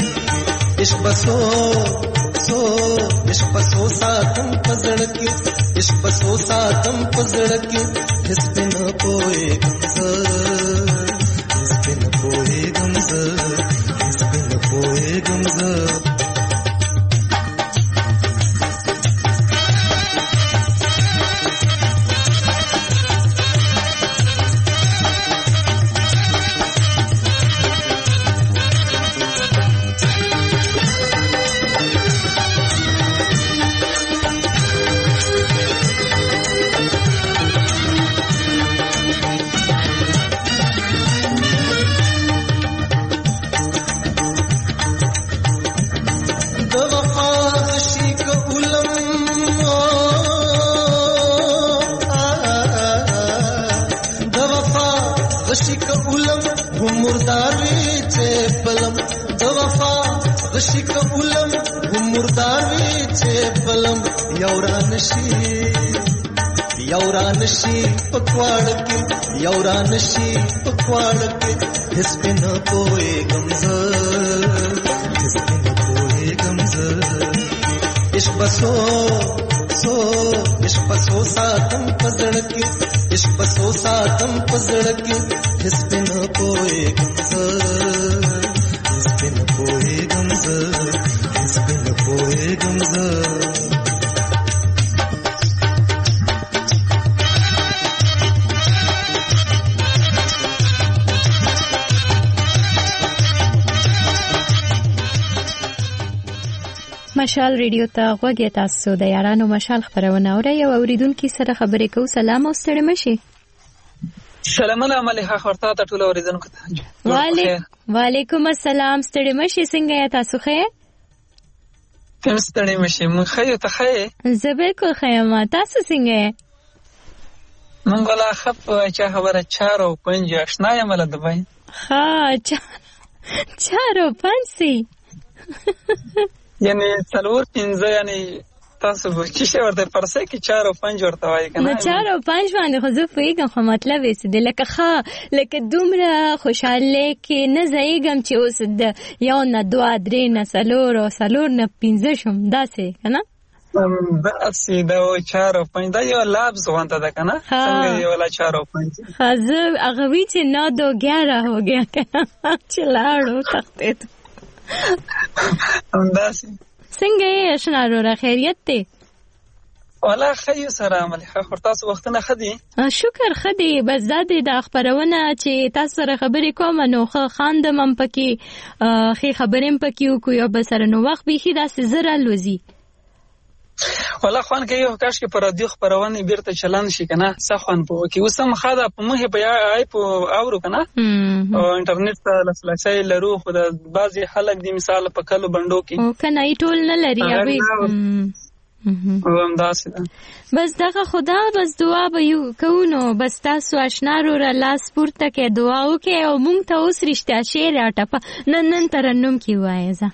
عشق بسو سو عشق بسو ساتم پزړ کې عشق بسو ساتم پزړه کې هیڅ نه پوهېږم زه هیڅ نه پوهېږم زه هیڅ نه پوهېږم زه یورانشی پکواړ کې یورانشی پکواړ کې هیڅ نه پوهېږم زه هیڅ نه پوهېږم زه عشق بسو سو عشق بسو ساتم پزړه کې عشق بسو ساتم پزړه کې هیڅ نه پوهېږم زه هیڅ نه پوهېږم زه هیڅ نه پوهېږم زه مشال ریډیو ته غوږی تاسو د یارانو مشال خبرونه اورئ او اوریدونکو سره خبرې کوو. سلام او ستړي مشي. سلامونه مليحه خورتا ته ټول اوریدونکو ته. وعلیکم السلام. ستړي مشي څنګه یا تاسو ښه؟ تم ستړي مشي مون خیو ته ښه؟ زه بالکل ښه یم. تاسو څنګه یې؟ مونږ ولا خپ چې خبره چار او پنځه آشنا یم له دبي. ها چار او پنځه یعنی څلور پنځه یعنی تاسو به چې ورته پرسه کې چار او پنځه ورته وایي کنه. نو چار او پنځه باندې خو زه پوهېږم خو مطلب یې څه دی لکه ښه لکه دومره خوشحالۍ کې نه ځایږم چې اوس د یو نه دوه درې نه څلور او څلور نه پنځه شم داسې که نه داسې دا چار او پنځه دا یو لفظ غونته ده که نه څنګه یې ولا چار او پنځه ښه زه هغه وي چې نو دو ګیاره هو ګیا که نه چې لاړو تختېدو همداسې. څنګه یې اشنا وروره خیریت دی؟ والا ښه یو سره مليحه خور تاسو وختونه ښه دي؟ شکر ښه دی. بس دا دی دا خپرونه چې تاسو سره خبرې کوم نو ښه خاندم هم پکې ښې خبرې هم پکې وکړو یو بل سره نو وخت بیخي داسې زر الوځي. والا خوان کې یو کاش کې پر رادیو خبرونه بیرته چلن شي کنه څه خوان په کې اوس هم خاله په مه په آی په اورو کنه او انټرنیټ ته لاسرسی لرو خو د بعضي خلک دی مثال په کلو بندو کې او کنه ای ټول نه لري اوی او هم داسې ده. بس دغه خدا بس دعا به یو کوو بس تاسو آشنا وروره لاس پورته کې دعا وکړئ او مونږ ته اوس رښتیا شعر راټپه نن نن ترنم کې وایه زه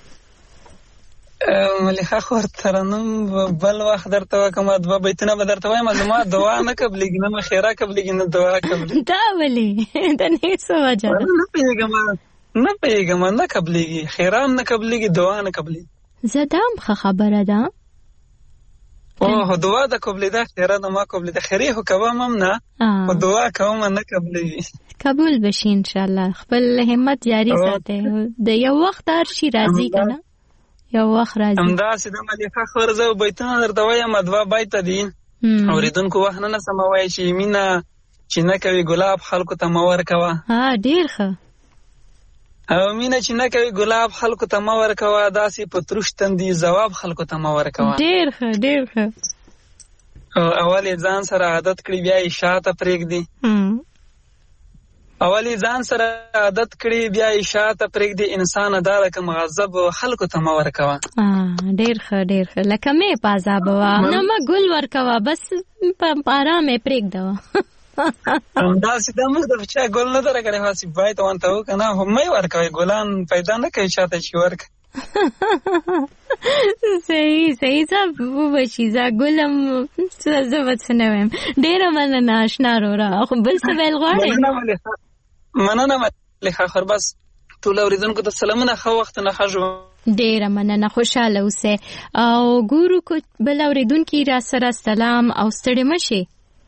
مليحه خور ترنم بل وخت درته وکم دوه بیتونه به درته وایم زما دعا نه قبلېږي نه خیره قبلېږي نه دعا قبلېږي. دا ولې د نه څه وجه ده؟ نه پوهېږم نه پوهېږم نه قبلېږي خیره هم نه قبلېږي دعا نه قبلېږي. زه دا هم ښه خبره ده. اوه دعا د قبلېده خیره د ما قبلېده خیرې خو کوم هم نه خو دعا کوم نه قبلېږي. قبول بشي انشاءالله. خپل همت جاری ساتئ د یو وخت هر شي راځي که نه یو وخت راځي. همداسې د مليحه خور زه بیتونه درته وایم دوه بیته دي اورېدونکو وخت نه نسم وایي چې مینه چې نه کوي ګلاب خلکو ته مه ورکوه. ها ډېر ښه. او مینه چې نه کوي ګلاب خلکو ته مه ورکوه داسې په تروش تندي ځواب خلکو ته مه ورکوه. ډېر ښه ډېر ښه. اول یې ځان سره عادت کړي بیا یې شاته پرېږدي. اولی ځان سره عادت کړي بیا یې شاته پرېږدي انسان دا لکه مغضب خلکو ته مه ورکوه. ډېر ښه ډېر ښه لکه مې په عذاب وه نه مه ګل ورکوه بس په ارام یې پرېږدوه. همداسې دا موږ د چا ګل نه ده راکړی هسې باید ورته وکړه نه خو مه یې ورکوئ ګلان پیدا نه کوي چاته چې ورکړه. صحیح صحیح زه وبشي زه ګلم زه به څه نه وایم. ډېره مننه اشنا وروره. خو بل څه ویل غواړئ؟ مننه مليحه خور بس ټول اورېدونکو ته سلامونه ښه وخت نه ښه ژوند ډیره مننه، خوشاله اوسئ. او ګورو کو بل اوریدونکي را سره سلام او ستړي مشي.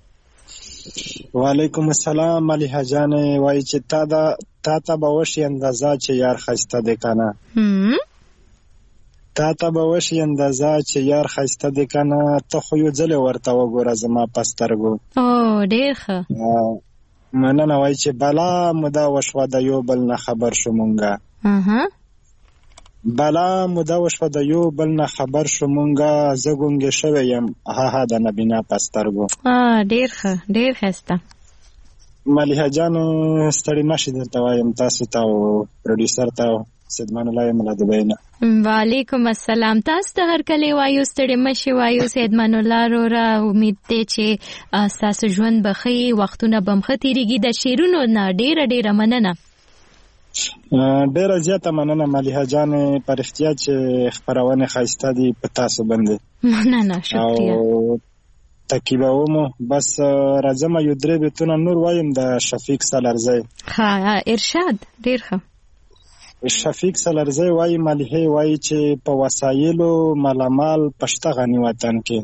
وعلیکم السلام. ملیحه جانې وایي چې تا دا تا ته به وشي اندازه چې یار ښایسته دی کنه. هم تا ته به وشي اندازه چې یار ښایسته دی کنه، ته خو یو ځل ورته وګوره زما په سترګو. او ډیر ښه. مننه. وایي چې بلا موده وشوه د یو بل نه خبر شو مونږه. اها بلا موده وشوه د یو بل نه خبر شو مونږه، زه ګونګې شوی یم ها ها د نبینا په سترګو. ډیر ښه، ډیر ښایسته. ملیحه جان ستړي مشي درته وایم تاسو ته او پروډوسر ته سیدمان الله ملا دبی نه. وعلیکم السلام. تاسو ته هر کله وایو ستړي مشي وایو سیدمان الله رورا. امید دی چې تاسو ژوند بخي، وختونه بمخه تیریږي. د شیرونو نه ډیره ډیره مننه. ډیره زیاته مننه ملیحه جان، په رښتیا چې خپرونه ښایسته دي په تاسو باندې. مننه، شکریه. تکیبومو بس راځم یو درې بیتونه نور وایم د شفیق سالارزی. ها ارشاد. ډیر ښه. شفیق سالارزی وایي ملیحه وایي چې په وسایلو ملامال پشته غنی وطن کې.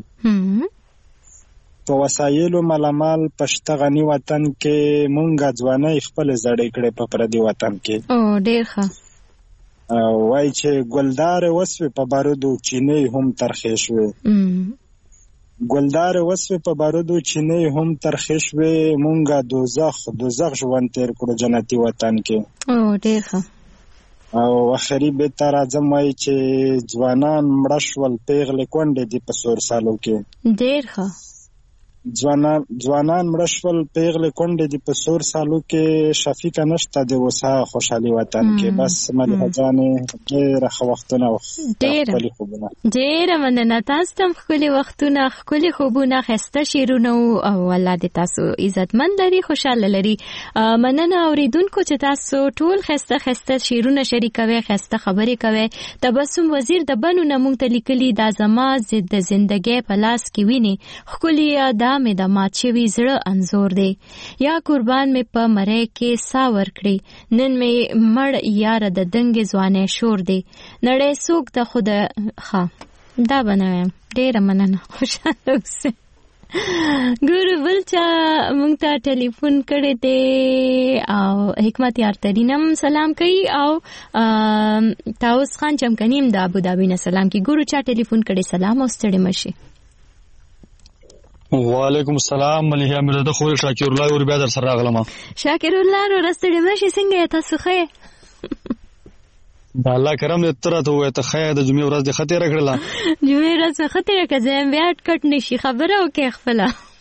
په وسایلو ملامال پشته غنی وطن کې مونږه ځواني خپل زړې کړې په پردي وطن کې. او ډیر ښه. وایي چې ګلدار وسوي په بارودو چینه هم ترخې شوې. ګلدار وسوي په بارودو چینه هم ترخې شوې، مونږه دوزخ دوزخ ژوند تیر کړو جنتي وطن کې. او ډیر ښه. او اخري به تر اعظم وایي چې ځوانان مړه شول پیغلې کونډې دي په سور سالو کې. ډیر ښه. ځوانان ځوانان مړه شول پیغلې کونډې دي په سور سالو کې، شفیقه نشته د وسه خوشحالي وطن کې. بس ملیحه جانې ډېره ښه وختونه ښکلي خوبونه. ډېره مننه. تاسو ته هم ښکلي وختونه، ښکلي خوبونه، ښایسته شعرونه او الله دې تاسو عزتمند لري، خوشحاله لري. مننه اورېدونکو چې تاسو ټول ښایسته ښایسته شعرونه شریکوئ، ښایسته خبرې کوئ. تبسم وزیر د بنو نه موږ ته لیکلي دا زما د زندګۍ په لاس کې ویني، ښکلي دا مې د مات شوي زړه انځور دی، یا قربان مې په مری کې سا ورکړي، نن مې مړ یاره د دنګې ځوانۍ شور دی، نړۍ څوک د خود ښه دا بنویم. ډېره مننه، خوشحاله اوسئ. ګورو بل چا موږ ته ټلیفون کړی دی او حکمت یار ترین هم سلام کوي او تاوس خان چمکنی هم د ابودابي نه سلام کوي. ګورو چا ټلیفون کړی. سلام او ستړي مشي. وعلیکم السلام. ملیحه امیر د خو شاکر الله ور بیا در سره راغلم. شاکر الله ور ستړي مشي څنګه تاسو خې؟ دا الله کرم دې تر ته وې ته خې د جمعې ورځ د خطر کړلا. جمعې ورځ خطر کړم بیا کټ نشي خبره او کې خپل.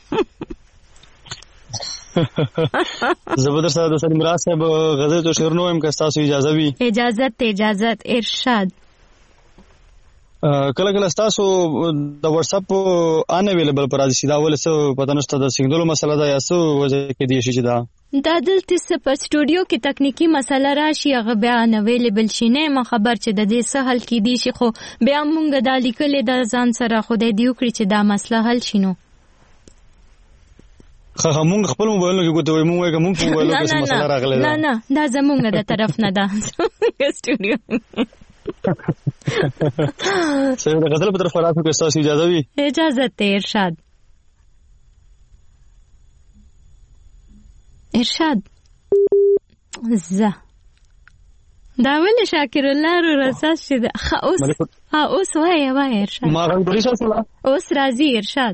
زبردست د سړي مراد صاحب غزل تو شعر نو هم که تاسو اجازه وي. اجازه ته اجازه ارشاد. کله کله تاسو د واتس اپ ان اویلیبل پر راځي دا ول څه پته نشته د سیګنالو مسله دا یاسو وجه کې دی شي چې دا دا دلته په سټوډیو کې تکنیکی مسله راشي هغه بیا ان اویلیبل شي نه ما خبر چې د دې سهل کې دی شي خو بیا مونږ د لیکلې د ځان سره خدای دیو کړی چې دا مسله حل شینو. خه مونږ خپل موبایل کې کوته مونږ یې مونږ موبایل کې مسله راغله. نه نه دا زمونږ د طرف نه ده سټوډیو. سره د غزل په طرف راځو که تاسو اجازه وي. اجازه ته ارشاد. ارشاد زه دا ول شاکر الله رو رساس شده. خ اوس ها اوس وای وای ارشاد ما غوړی شو اوس راځي ارشاد.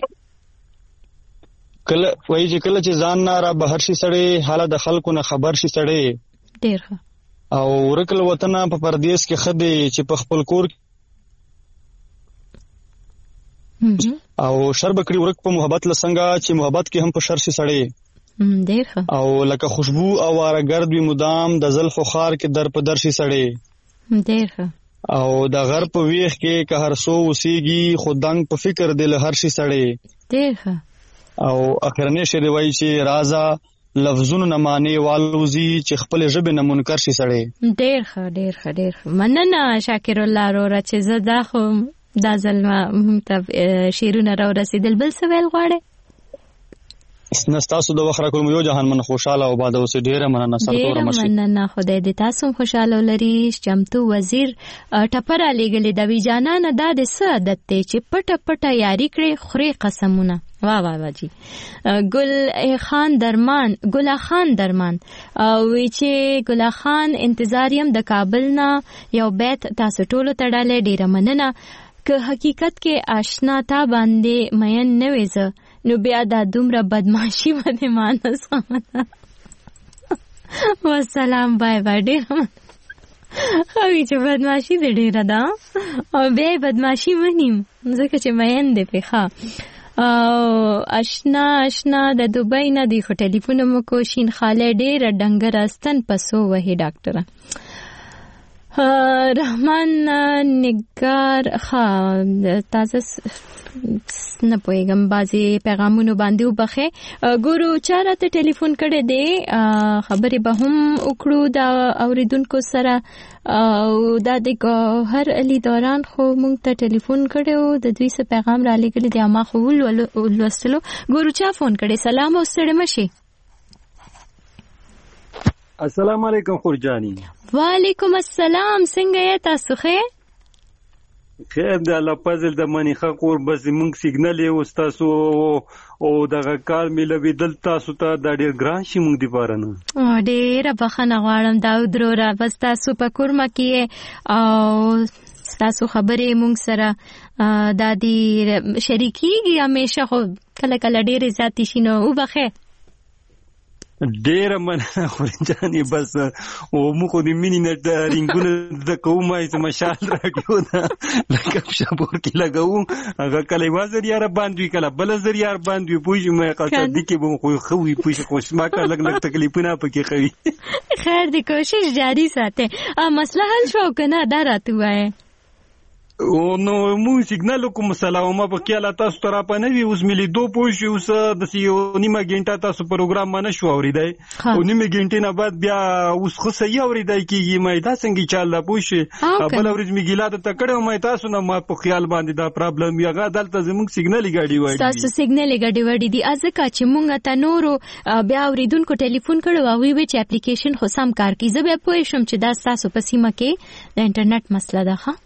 کله وای چې کله چې ځان نه را بهر شي سړی حاله د خلکو نه خبر شي سړی ډیر ښه او ورکل وطن په پردیس کې خدي چې په خپل کور او شر بکړي ورک په محبت لسنګا چې محبت کې هم په شر شي سړی ډیر ښه او لکه خوشبو او وارګرد وي مدام د زلف خار کې در په در شي سړی ډیر ښه او د غر په ویخ کې که هر سو وسیږي خودنګ په فکر دل هر شي سړی ډیر ښه او اخرنه شی روایي چې رازا لفظونو نه معنی والوزی چې خپل ژبه نه منکر شي سړی. ډیر ښه ډیر ښه ډیر ښه مننه شاکر الله رو چې زه دا خو دا ځل ما ته شیرونه را رسیدل. بل څه ویل غواړې؟ نستاسو د وخت راکول یو جهان من خوشاله او باد اوس ډیره مننه سرتور مشي ډیره مننه خدای دې تاسو خوشاله لري. چمتو وزیر ټپر علی ګلی د وی جانان د د څه عادت ته چې پټه پټه یاري کړي خوري قسمونه. واه واه واه جی. ګل خان درمان ګل خان درمان وی چې ګل خان انتظاریم د کابل نه یو بیت تاسو ټولو تړاله ډیره مننه. که حقیقت کې آشنا تا باندې مین نه وېزه نو بیا دا دومره بدمعشي باندې مانس خمنه. والسلام بای بای. ډیر خوی چې بدمعشي دې ډیره ده او بیا بدمعشي منیم ځکه چې مین دې پېښه. او اشنا اشنا د دوبۍ نه دی خو ټلیفون مو کو شین خاله ډیره ډنګر استن پسو وهي ډاکټره. رحمان نگار ښه تازه نه پوهېږم بعضې پیغامونو باندې وبخې. ګورو چا راته ټلیفون کړی دی خبرې به هم وکړو د اورېدونکو سره او دا د ګوهر علي دوران خو موږ ته ټلیفون کړی و د دوی څه پیغام را لېږلی دی ما خو ولوستلو. ګورو چا فون کړی. سلام او ستړی مه شئ. السلام علیکم خورجانی. وعلیکم السلام. څنګه یې تاسو ښه؟ خیر د الله فضل د منیخه کور بس موږ سیګنل یې وستاسو او دغه کار ملوي دل تاسو ته دا ډیر ګران شي موږ دی پاره نه. ډیره بخښنه غواړم داود وروره بس تاسو په کورما کې او تاسو خبرې موږ سره د دې شریکيږي همیشه خو کله کله ډیره زیاتې شي نو وبخې. ډیره مننه خورجانی بس او موږ د مینی نت رنگونه د کومه چې مشال راکیو دا لکه شپور کې لګاو هغه کله وازر یار باندې کله بل زر یار باندې پوجي مې قصد دي کې به خو خوي پوجي خو ما کا لګ لګ تکلیفونه پکې خوي. خیر دې کوشش جاری ساته. ا مسله حل شو کنه دا راته وای او نو مو سیګنال کوم سلام په کېلا تاسو تر په نوی اوس ملي دو پوښي اوس د سیو نیمه غنټه تاسو پروګرام باندې شو اوریدای او نیمه غنټه نه بعد بیا اوس خو صحیح اوریدای کیږي مې دا څنګه چال لا پوښي بل اورز می ګیلا ته تکړه مې تاسو نه ما په خیال باندې دا پرابلم یغه دلته زموږ سیګنال غاډي وای تاسو سیګنال غاډي وړي دي ازکه چې مونږ ته نورو بیا اوریدونکو ټلیفون کړو او وی چې اپلیکیشن خو سم کار کوي زه به پوه شم چې دا تاسو په سیمه کې د انټرنیټ مسله ده. ها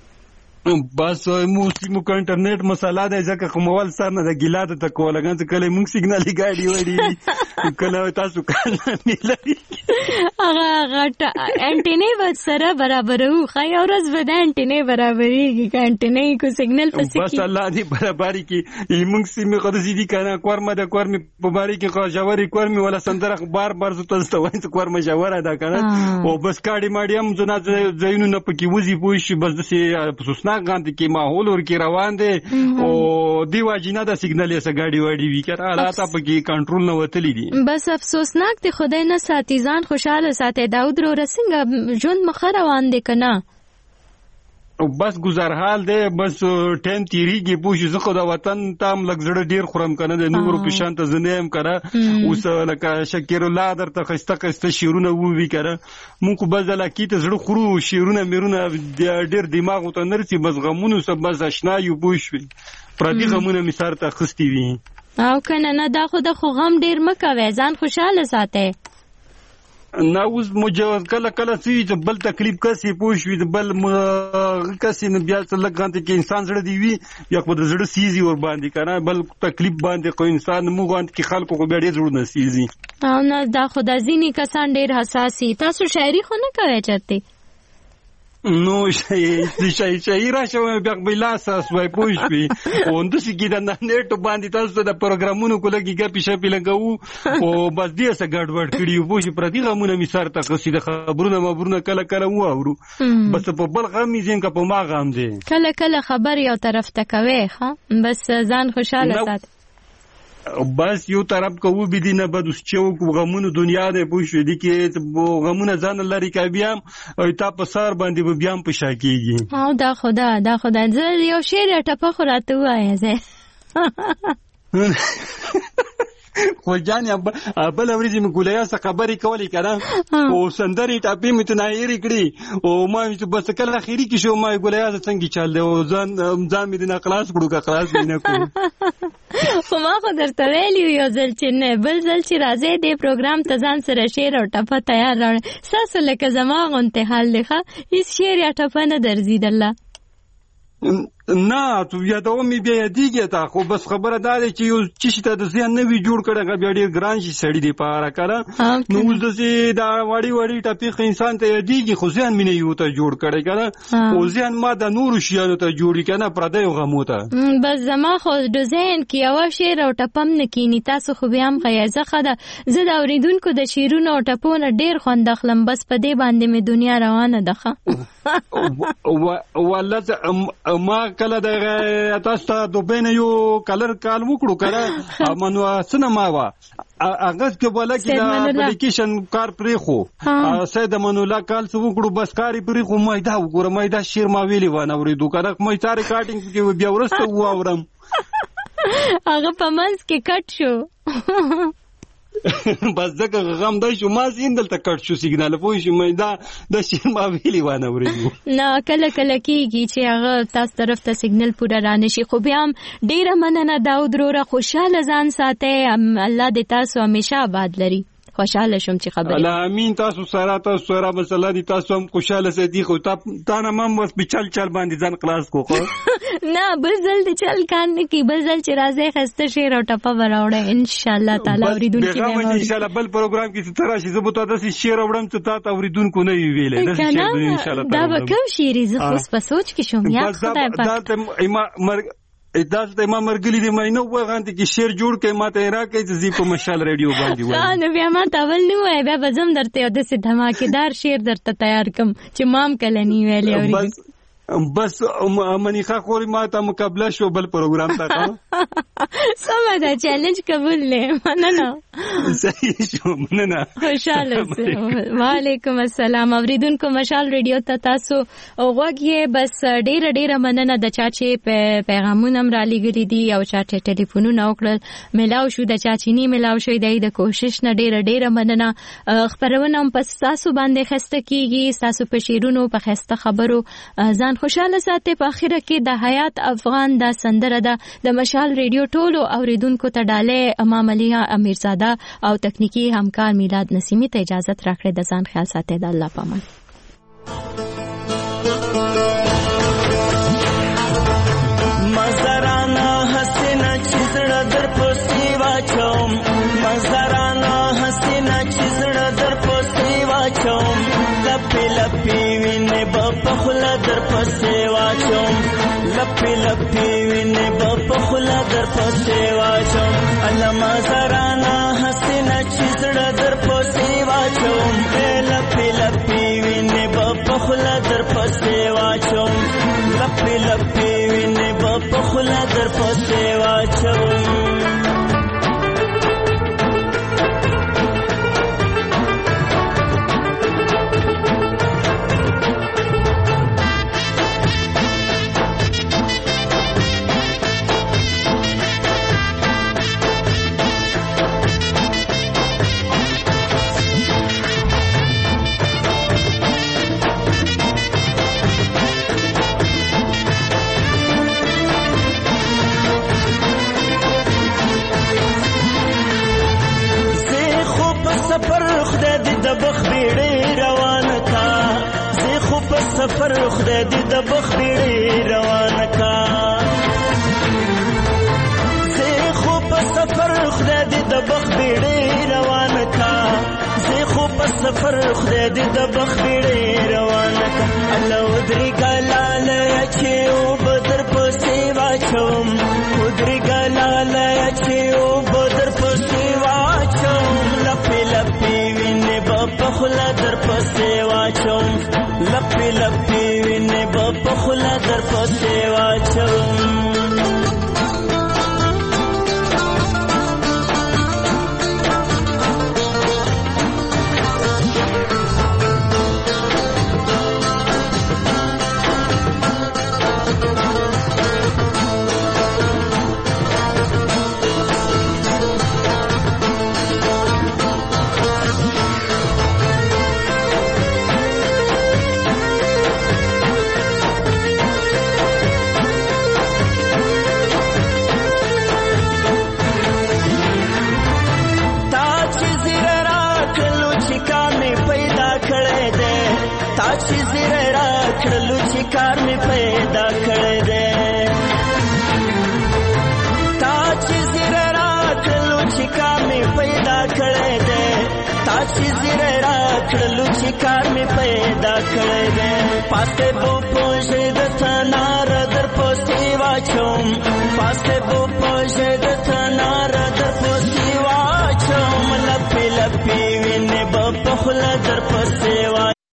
بس مو سیمو کا انټرنیټ مسله ده ځکه کومول سر نه د ګیلاده ته کولګان چې کله موږ سیګنال غاډي وړي کله تاسو کال نه لري هغه غټ انټینه و سره برابر وو خای اورز ود انټینه برابرېږي کا انټینه کو سیګنال پسې کی بس الله دې برابرۍ کی موږ سیمه قدسي دي کنه کورمه د کورمه په باري کې خو جوړي کورمه ولا سندره بار بار زو تاسو وایي چې کورمه جوړه ده کنه او بس کاډي ماډیم زنا زینو نه پکې وځي پوښي بس د سي غاندې کې ماحول ور کې روان دي او دی واجینه د سیګنال یې سګاډي وړي وی کړه حالات په کې کنټرول نه وتلی دي. بس افسوسناک دي خدای نه ساتي ځان خوشاله ساتي. داود رو رسنګ ژوند مخ روان دي کنه بس گزار حال دی بس ټیم تیریږي پوښي زه خو د وطن تام لګ زړه ډیر خورم کنه د نور په شان ته زنیم کړه اوس لکه شکر الله درته خسته خسته شیرونه ووي کړه مونږ بس لکه ته زړه خورو شیرونه میرونه ډیر دماغ ته نرسي بس غمونو سب بس آشنا یو پوښي پردي غمونه می سر ته خستی وي او کنه نه دا خو د خو غم ډیر مکوي ځان خوشاله ساتي. نه اوس مجاز کله کله چې بل تکلیف کسي پوښوي بل کسي نه بیا څه لګانته کې انسان زړه دی وی یا په زړه سيزي ور باندې کنه بل تکلیف باندې کو انسان موږ کې خلکو کو ډېر زړه نه سيزي او نه دا خدای ځینی کسان ډېر حساسي. تاسو شاعري خو نه کوي چرته نو شي شي شي راشه بیا بلا اساس وای پوښوي او اند چې ګیدا نه نیټ باندې تاسو د پروګرامونو کولګي ګپی شپی لګاو او بس دې څه ګډوډ کړیو پوښي پردي غمونه می سر ته قصیده خبرونه مبرونه کله کله و اورو بس په بل غم زین کا په ما غم دي کله کله خبر یو طرف ته کوي ها بس ځان خوشاله ساتي بس یو طرف کوو بدینه بدوس چې غمونو دنیا ده پوښې دي کې غمونه ځان لري کا بیا او تا په سر باندې بیا په شا کېږي او دا خدا دا خدا زه یو شعر ټپه خو راته وایم زه خو جان بل ورځ مې ګولیا څخه خبرې کولې کنه او سندري ټاپي مې تنایری کړی او ما چې بس کله اخیری کې شو ما ګولیا څنګه چل دی او ځان ځان مې نه خلاص کړو کا خلاص نه کړو خو ما خو درته ویلی یو ځل چې نه بل ځل چې راځي د پروګرام ته ځان سره شعر او ټپه تیار راوړې ساسو لکه زما غونته حال دی ښه هیڅ شعر یا ټپه نه درځي دله نه تو یادوم می بیا یادېږي تا خو بس خبره دا ده چې یو چې ته د ذهن نوی جوړ کړه بیا ډېر ګران شي سړی دی پاره کړه نو اوس د دا وړي وړي ټاپیق انسان ته یادېږي خو ذهن مې نه یو ته جوړ کړي کنه او ذهن ما د نور شیانو ته جوړی کنه پردی غمو ته بس زما خو د ذهن کې یو شعر او ټپم نه کینی تاسو خو بیا هم غیزه خده زه د اوریدونکو د شعرونو او ټپونو ډېر خوند اخلم بس په دې باندې مې دنیا روانه ده والله ما کله د تاسو ته دوبینه یو کلر کال وکړو کړه منو سینما وا اغاز کې بوله کې دا اپلیکیشن کار پرې خو سید منولا کال څو وکړو بس کاری پرې خو مې دا وګوره مې دا شیر ما ویلی و نه ورېدو کړه مې تار ریکارډینګ کې بیا ورسته و اورم هغه په منځ کې کټ شو بس دغه غم دای شو ما زیندل ته کټ شو سیګنال پوه شو مې دا د شیر ما ویلی و نه ورېدو نه کله کله کېږي چې هغه تاسو طرف ته سیګنل پورا رانه شي خو بیا هم ډیره مننه داود وروره خوشاله ځان ساتئ الله دې تاسو همیشه آباد لري خوشاله شم چې خبرې الله امين تاسو سره تاسو سره مسله دي تاسو هم خوشاله سئ دي خو تا نه مم بس بچل چل باندې ځان خلاص کو خو نه بل ځل دې چل کان نه کی بل ځل چې راځي خسته شعر او ټپه وراوړه ان شاء الله تعالی اوریدونکو به ان شاء الله بل پروګرام کې ستاره شي زه به تاسو شعر وړم ته تاسو اوریدونکو نه ویلې دا شعر ان شاء الله دا به کوم شعر زه خو په سوچ کې شوم یا خدای پاک دا اداز ته ما مرګلی دی مې نو وغانته کې شعر جوړ کې ما ته راکې چې زی په مشال رادیو باندې وای نو بیا ما تاول نه وای بیا بزم درته یو د سه دھماکیدار شعر درته تیار کم چې مام کله نی ویلې اوري بس منیخه خوري ما ته مقابله شو بل پروګرام ته سمه دا چیلنج قبول نه مننه صحیح شو مننه خوشاله وعلیکم السلام اوریدونکو مشال ریډیو ته تاسو وګورئ بس ډیر ډیر مننه د چا چې په پیغامونه را لګري دي او چا چې ټلیفونونه وکړل ملاو شو د چا چې نه ملاو شوی دی د کوشش نه ډیر ډیر مننه خبرونه هم پس تاسو باندې خسته کیږي تاسو په شیرونو په خسته خبرو ځان خوشاله ساتي په اخره کې د حیات افغان دا سندره ده د مشال ریډیو ټولو اوریدونکو ته ډاله امام علي امیرزاده او تکنیکی همکار میلاد نسیمی ته اجازه راکړه د ځان خیال ساتي د الله پامان مزرانا حسنا چزړه در پوسي واچوم مزرانا حسنا چزړه در پوسي واچوم لپی لپی وینه په خلا در پسې واچوم لپی لپی وینه په خلا در پسې واچوم علما زرانا حسنا چزړه در پسې واچوم لپی لپی وینه په خلا در پسې واچوم لپی لپی وینه په خلا در پسې واچوم سفر خدای دې د بخبړې روانه کا زه خو په سفر خدای دې د بخبړې روانه کا زه خو په سفر خدای دې د بخبړې روانه کا الله ودري ګلاله چې او بدر پسې واچوم ودري ګلاله چې او بدر پسې واچوم لپی لپی وینه په خلا در پسې واچوم لپی لپی وینه په خلا در پسې واچوم کړلو چې کار مې پیدا کړی دی تا چې زیره راکړلو چې کار مې پیدا کړی دی تا چې زیره راکړلو چې کار مې پیدا کړی دی پاسې بو پوژې د تنار در پسې واچوم پاسې بو پوژې د تنار در پسې واچوم لپې لپې وینې به په خوله در پسې